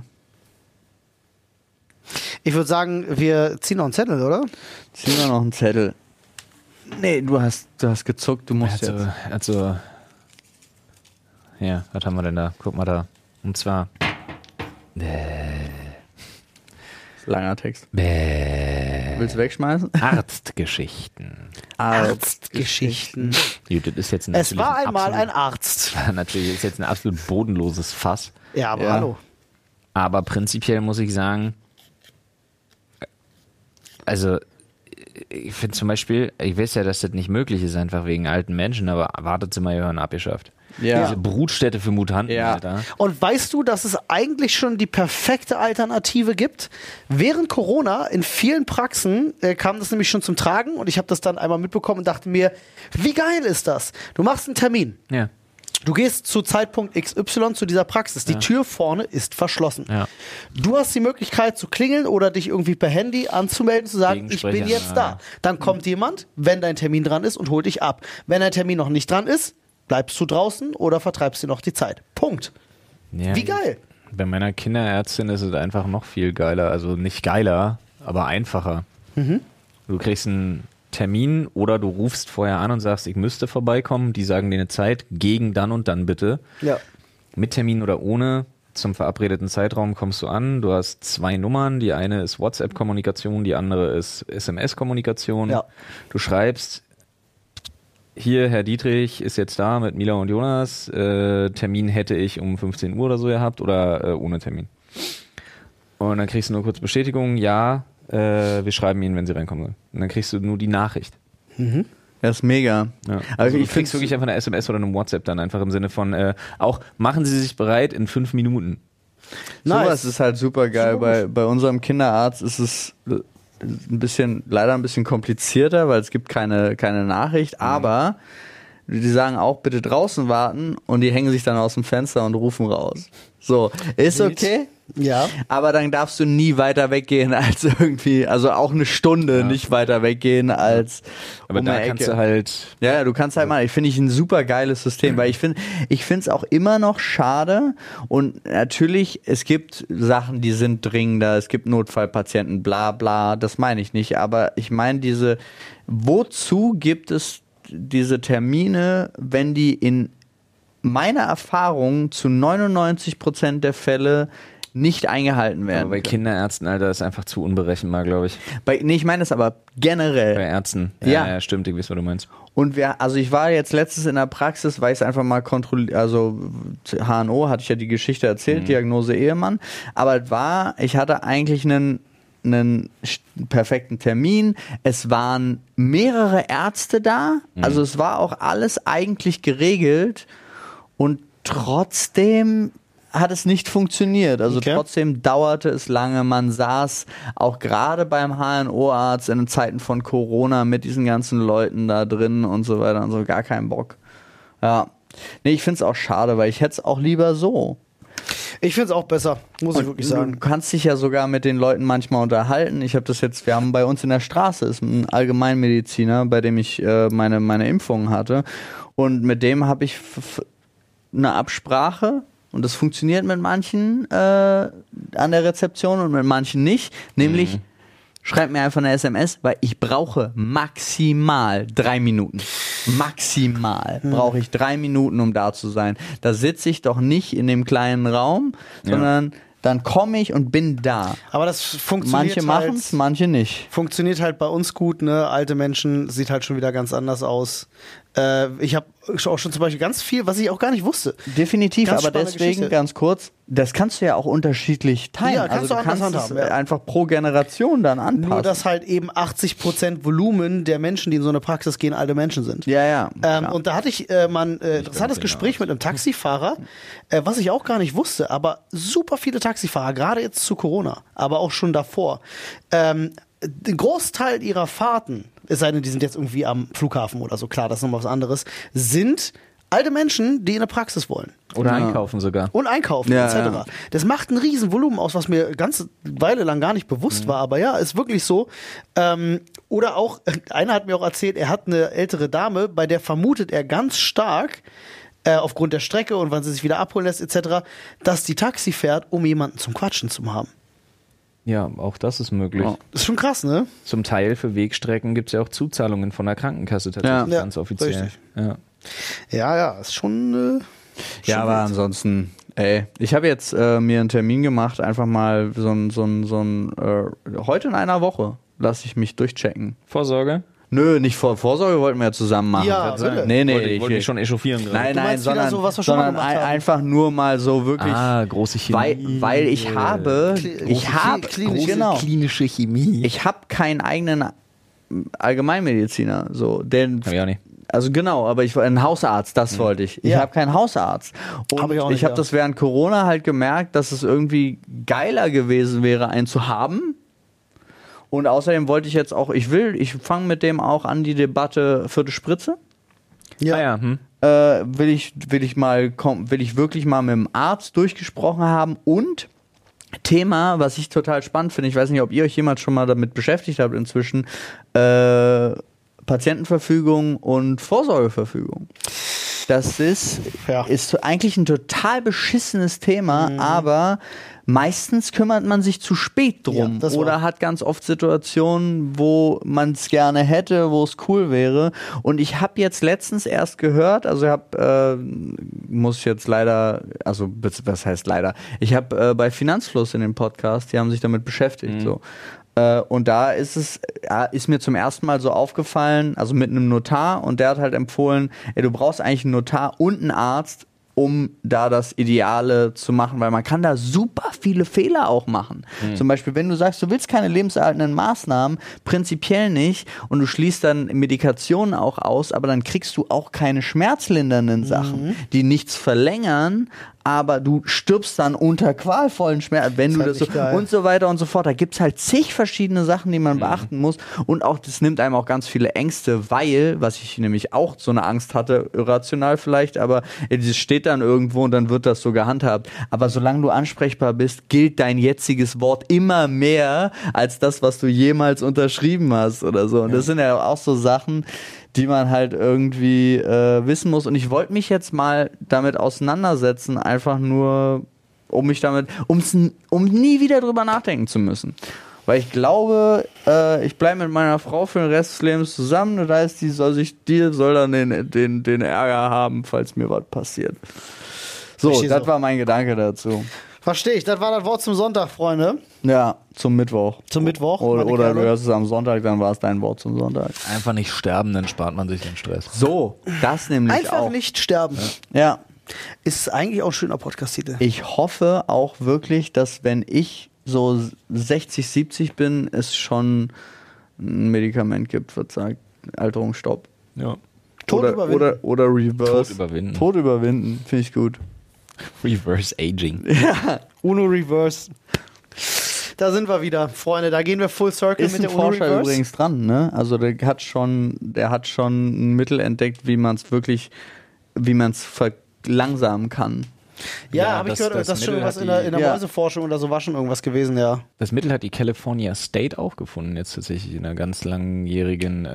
Ich würde sagen, wir ziehen noch einen Zettel, oder? Ziehen wir noch einen Zettel. Nee, du hast gezuckt, du musst jetzt. Also, ja, was haben wir denn da? Guck mal da. Und zwar... Langer Text. Willst du wegschmeißen? Arztgeschichten. Arztgeschichten. Gut, das ist jetzt Es war einmal ein Arzt. Natürlich ist jetzt ein absolut bodenloses Fass. Ja, aber hallo. Aber prinzipiell muss ich sagen, also ich finde zum Beispiel, ich weiß ja, dass das nicht möglich ist, einfach wegen alten Menschen, aber Wartezimmer gehören abgeschafft. Ja. Diese Brutstätte für Mutanten, Ja. Alter. Und weißt du, dass es eigentlich schon die perfekte Alternative gibt? Während Corona in vielen Praxen kam das nämlich schon zum Tragen und ich habe das dann einmal mitbekommen und dachte mir, wie geil ist das? Du machst einen Termin. Ja. Du gehst zu Zeitpunkt XY zu dieser Praxis. Die Tür vorne ist verschlossen. Ja. Du hast die Möglichkeit zu klingeln oder dich irgendwie per Handy anzumelden, zu sagen, ich bin Gegensprecher, jetzt ja. da. Dann kommt jemand, wenn dein Termin dran ist und holt dich ab. Wenn dein Termin noch nicht dran ist, bleibst du draußen oder vertreibst dir noch die Zeit. Punkt. Ja. Wie geil. Bei meiner Kinderärztin ist es einfach noch viel geiler. Also nicht geiler, aber einfacher. Du kriegst einen Termin oder du rufst vorher an und sagst, ich müsste vorbeikommen. Die sagen dir eine Zeit, gegen dann und dann bitte. Ja. Mit Termin oder ohne. Zum verabredeten Zeitraum kommst du an. Du hast 2 Nummern. Die eine ist WhatsApp-Kommunikation, die andere ist SMS-Kommunikation. Ja. Du schreibst, hier, Herr Dietrich ist jetzt da mit Mila und Jonas. Termin hätte ich um 15 Uhr oder so gehabt oder ohne Termin. Und dann kriegst du nur kurz Bestätigung, ja, wir schreiben Ihnen, wenn Sie reinkommen sollen. Und dann kriegst du nur die Nachricht. Das ist mega. Ja. Also Also ich du kriegst finde wirklich einfach eine SMS oder eine WhatsApp dann einfach im Sinne von, auch machen Sie sich bereit in 5 Minuten. sowas ist halt super geil. Bei unserem Kinderarzt ist es leider ein bisschen komplizierter, weil es gibt keine Nachricht, aber die sagen auch, bitte draußen warten und die hängen sich dann aus dem Fenster und rufen raus. So, ist okay, Ja. aber dann darfst du nie weiter weggehen als irgendwie, also auch eine Stunde nicht weiter weggehen als Aber um da eine kannst Ecke. du halt, Ja, du kannst halt mal, ich finde ein super geiles System, weil ich finde es auch immer noch schade und natürlich, es gibt Sachen, die sind dringender, es gibt Notfallpatienten, bla bla, das meine ich nicht, aber ich meine wozu gibt es diese Termine, wenn die in meiner Erfahrung zu 99% der Fälle nicht eingehalten werden? aber bei Kinderärzten, Alter, ist einfach zu unberechenbar, glaube ich. Ich meine es aber generell. Bei Ärzten. Ja. Ja, stimmt, ich weiß, was du meinst. Und ich war jetzt letztens in der Praxis, weil ich es einfach mal kontrolliert, also HNO, hatte ich ja die Geschichte erzählt, Diagnose Ehemann, aber ich hatte eigentlich einen perfekten Termin, es waren mehrere Ärzte da, also es war auch alles eigentlich geregelt und trotzdem hat es nicht funktioniert. Also Okay. trotzdem dauerte es lange. Man saß auch gerade beim HNO-Arzt in den Zeiten von Corona mit diesen ganzen Leuten da drin und so weiter und so. Gar keinen Bock. Ja. Nee, ich finde es auch schade, weil ich hätte es auch lieber so. Ich finde es auch besser, muss ich wirklich Du sagen. kannst dich ja sogar mit den Leuten manchmal unterhalten. Wir haben bei uns in der Straße ist ein Allgemeinmediziner, bei dem ich meine Impfungen hatte. Und mit dem habe ich eine Absprache. Und das funktioniert mit manchen an der Rezeption und mit manchen nicht. Nämlich, schreib mir einfach eine SMS, weil ich brauche maximal 3 Minuten. Maximal brauche ich 3 Minuten, um da zu sein. Da sitze ich doch nicht in dem kleinen Raum, sondern dann komme ich und bin da. Aber das funktioniert Manche machen es, manche nicht. Funktioniert halt bei uns gut, ne? Alte Menschen, sieht halt schon wieder ganz anders aus. Ich habe auch schon zum Beispiel ganz viel, was ich auch gar nicht wusste. Definitiv, Ganz aber spannende deswegen Geschichte. ganz kurz, das kannst du ja auch unterschiedlich teilen. Ja, kannst also du anders handhaben, es ja. einfach pro Generation dann anpassen. Nur, dass halt eben 80% Volumen der Menschen, die in so eine Praxis gehen, alte Menschen sind. ja. klar. Und da hatte ich mal ein interessantes Gespräch mit einem Taxifahrer, was ich auch gar nicht wusste, aber super viele Taxifahrer, gerade jetzt zu Corona, aber auch schon davor, den Großteil ihrer Fahrten, es sei denn, die sind jetzt irgendwie am Flughafen oder so, klar, das ist nochmal was anderes, sind alte Menschen, die in eine Praxis wollen. Oder einkaufen sogar. Und einkaufen, Ja, etc. ja. Das macht ein riesen Volumen aus, was mir ganz Weile lang gar nicht bewusst war, aber ja, ist wirklich so. Oder auch, einer hat mir auch erzählt, er hat eine ältere Dame, bei der vermutet er ganz stark, aufgrund der Strecke und wann sie sich wieder abholen lässt, etc., dass die Taxi fährt, um jemanden zum Quatschen zu haben. Ja, auch das ist möglich. Ja. Das ist schon krass, ne? Zum Teil für Wegstrecken gibt es ja auch Zuzahlungen von der Krankenkasse tatsächlich, Ja. ganz offiziell. Richtig. Ja. Ja, ist schon. Ja, aber ansonsten, ich habe jetzt mir einen Termin gemacht, einfach mal heute in einer Woche lasse ich mich durchchecken. Vorsorge? Nö, nicht Vorsorge wollten wir ja zusammen machen. Ja, bitte. Nee, Wollte ich schon echauffieren gerade. Nein, Du meinst wieder sondern, so, was wir schon mal sondern gemacht haben. einfach nur mal so wirklich, große Chemie. weil ich habe, klinische genau, klinische Chemie. ich habe keinen eigenen Allgemeinmediziner. So, Hab ich auch nicht. Also genau, aber ich war ein Hausarzt, das wollte ich. Ich habe keinen Hausarzt. Und Hab ich auch nicht, ich habe ja. das während Corona halt gemerkt, dass es irgendwie geiler gewesen wäre, einen zu haben. Und außerdem wollte ich jetzt auch, ich fange mit dem auch an, die Debatte 4. Spritze. Ja. Will ich wirklich mal mit dem Arzt durchgesprochen haben und Thema, was ich total spannend finde, ich weiß nicht, ob ihr euch jemals schon mal damit beschäftigt habt inzwischen, Patientenverfügung und Vorsorgeverfügung. Das ist eigentlich ein total beschissenes Thema, aber meistens kümmert man sich zu spät drum oder hat ganz oft Situationen, wo man es gerne hätte, wo es cool wäre. Und ich habe jetzt letztens erst gehört, also muss jetzt leider, also was heißt leider? Ich habe bei Finanzfluss in dem Podcast, die haben sich damit beschäftigt, so. Und da ist mir zum ersten Mal so aufgefallen, also mit einem Notar, und der hat halt empfohlen, du brauchst eigentlich einen Notar und einen Arzt, um da das Ideale zu machen, weil man kann da super viele Fehler auch machen. Zum Beispiel, wenn du sagst, du willst keine lebenserhaltenden Maßnahmen, prinzipiell nicht, und du schließt dann Medikationen auch aus, aber dann kriegst du auch keine schmerzlindernden Sachen, die nichts verlängern, aber du stirbst dann unter qualvollen Schmerzen, wenn du das so, und so weiter und so fort. Da gibt's halt zig verschiedene Sachen, die man beachten muss, und auch das nimmt einem auch ganz viele Ängste, weil, was ich nämlich auch so eine Angst hatte, irrational vielleicht, aber das steht dann irgendwo und dann wird das so gehandhabt. Aber solange du ansprechbar bist, gilt dein jetziges Wort immer mehr als das, was du jemals unterschrieben hast oder so. Und das sind ja auch so Sachen, die man halt irgendwie wissen muss. Und ich wollte mich jetzt mal damit auseinandersetzen, einfach nur, um nie wieder drüber nachdenken zu müssen. Weil ich glaube, ich bleibe mit meiner Frau für den Rest des Lebens zusammen. Das heißt, die soll dann den Ärger haben, falls mir was passiert. So, das war mein Gedanke dazu. Verstehe ich. Das war das Wort zum Sonntag, Freunde. Ja, zum Mittwoch. Zum Mittwoch. Oder du hörst es am Sonntag, dann war es dein Wort zum Sonntag. Einfach nicht sterben, dann spart man sich den Stress. So, das nämlich Einfach auch. nicht sterben. Ja. Ist eigentlich auch ein schöner Podcast-Titel. Ich hoffe auch wirklich, dass wenn ich so 60, 70 bin, es schon ein Medikament gibt, was sagt, Alterung, Stopp. Ja. Tod überwinden. Oder Reverse. Tod überwinden, finde ich gut. Reverse Aging. Ja. Uno Reverse. Da sind wir wieder, Freunde. Da gehen wir Full Circle Ist mit ein der Uno Forscher Reverse. übrigens dran, ne? Also der hat schon ein Mittel entdeckt, wie man es verlangsamen kann. Ja, Ja, habe ich das gehört, das ist schon Mittel was hat in der die- ja. Mäuseforschung oder so war schon irgendwas gewesen, ja. Das Mittel hat die California State auch gefunden, jetzt tatsächlich in einer ganz langjährigen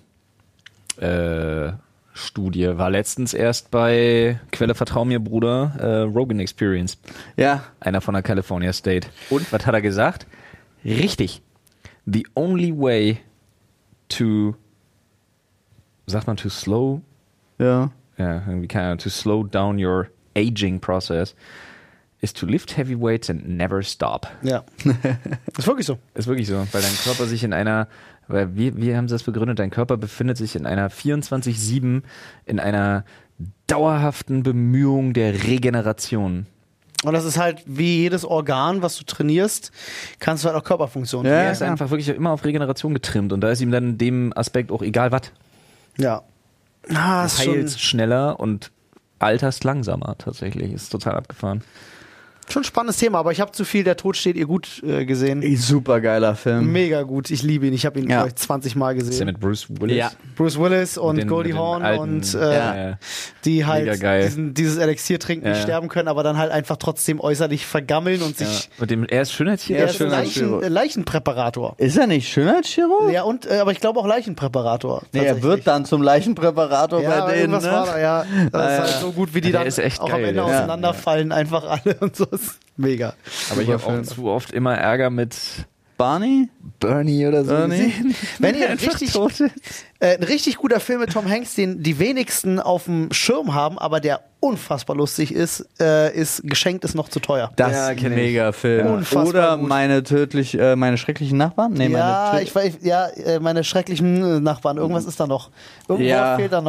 Studie. War letztens erst bei Quelle Vertrau mir, Bruder, Rogan Experience. Ja. Einer von der California State. Und was hat er gesagt? Richtig. The only way to, sagt man to slow? Ja. Ja, irgendwie keine Ahnung, to slow down your aging process is to lift heavy weights and never stop. Ja. Ist wirklich so. Ist wirklich so, weil dein Körper sich in einer, weil wie haben sie das begründet? Dein Körper befindet sich in einer 24/7, in einer dauerhaften Bemühung der Regeneration. Und das ist halt wie jedes Organ, was du trainierst, kannst du halt auch Körperfunktionen Ja. trainieren. Er ist einfach wirklich immer auf Regeneration getrimmt und da ist ihm dann in dem Aspekt auch egal was. Ja. Ah, Du ist schon, heilst schneller und alterst langsamer tatsächlich. Ist total abgefahren. schon ein spannendes Thema, aber ich habe zu viel Der Tod steht ihr gut gesehen. Super geiler Film. Mega gut, ich liebe ihn. Ich habe ihn Ja. glaub ich 20 Mal Ist ja gesehen. mit Bruce Willis. Ja. Bruce Willis und Mit den- Goldie mit den Hawn alten- und ja. die Mega halt geil. dieses Elixier trinken, nicht Ja. sterben können, aber dann halt einfach trotzdem äußerlich vergammeln und sich... Mit dem, er ist Schönheitschirurg. Er ist ein Schönheitschirurg. Leichenpräparator. Ist er nicht Schönheitschirurg? Ja, und aber ich glaube auch Leichenpräparator. Nee, er tatsächlich. wird dann zum Leichenpräparator ja, bei denen, irgendwas ne? war da, ja. Das ist halt so gut, wie die Der dann ist echt auch am geil, Ende ja. auseinanderfallen, einfach alle und so. Ist mega. Aber ich habe auch zu oft immer Ärger mit Barney? Bernie oder so Bernie? gesehen. Wenn ihr Einfach richtig, tot ist. ein richtig guter Film mit Tom Hanks, den die wenigsten auf dem Schirm haben, aber der unfassbar lustig ist, ist Geschenkt ist noch zu teuer. Das Ja, ist kenn ein ich. mega Film. Unfassbar Oder gut. meine schrecklichen Nachbarn? Nee, ja, meine ich weiß, ja, meine schrecklichen Nachbarn. Irgendwas ist da noch. Irgendwas Ja. fehlt da noch.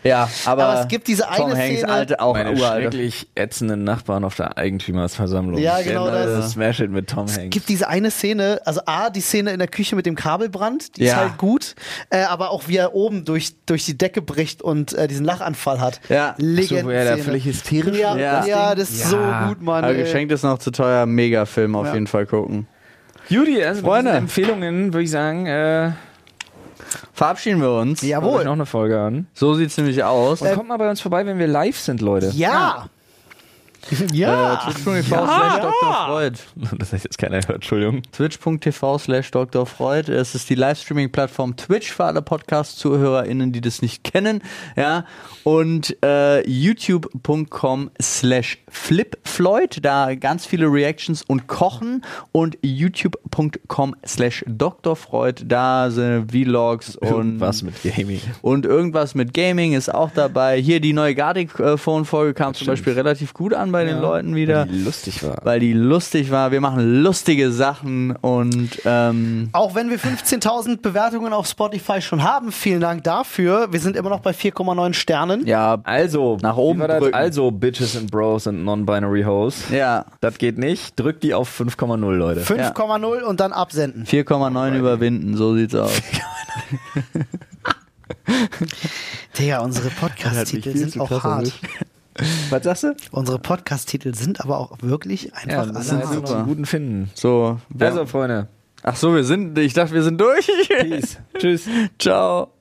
Ja, aber es gibt diese Tom eine Hanks, Szene- alte, auch Meine uralte. schrecklich ätzenden Nachbarn auf der Eigentümersversammlung. Ja, genau das. Smash It mit Tom Es Hanks. gibt diese eine Szene, also die Szene in der Küche mit dem Kabelbrand, die ist Ja. halt gut, aber auch wie er oben durch die Decke bricht und diesen Lachanfall hat. Ja. Legend. So, wo er da völlig hysterisch ja, wird, ja, das das ist Ja. so gut, Mann. Aber ey. geschenkt ist noch zu teuer, Mega-Film auf jeden Fall gucken. Judy, also Freunde. mit diesen Empfehlungen würde ich sagen, Verabschieden wir uns. schaut euch Jawohl. noch eine Folge an. So sieht's nämlich aus. Und kommt mal bei uns vorbei, wenn wir live sind, Leute. Ja. Ja. Twitch.tv/Dr. Freud. Das heißt jetzt keiner hört, Entschuldigung. Twitch.tv/Dr. Freud. Es ist die Livestreaming-Plattform Twitch für alle Podcast-ZuhörerInnen, die das nicht kennen. Ja. Und youtube.com/flipfloyd. Da ganz viele Reactions und Kochen. Und youtube.com/Dr. Freud. Da sind Vlogs und Was mit Gaming. Und irgendwas mit Gaming ist auch dabei. Hier die neue Gardic-Phone-Folge kam zum Beispiel relativ gut an bei den Leuten wieder. Die lustig war. Weil die lustig war. Wir machen lustige Sachen und Auch wenn wir 15.000 Bewertungen auf Spotify schon haben, vielen Dank dafür. Wir sind immer noch bei 4,9 Sternen. ja, Also, Nach oben wie war das? drücken. Also, Bitches and Bros and Non-Binary Hoes. ja, Das geht nicht. Drückt die auf 5,0, Leute. 5,0 und dann absenden. 4,9 überwinden, so sieht's aus. Digga, unsere Podcast-Titel sind auch hart. Was sagst du? Unsere Podcast-Titel sind aber auch wirklich einfach das alle sind hart. super. Einen guten finden. So, Also, Freunde. ach so, ich dachte, wir sind durch. Peace. Tschüss. Ciao.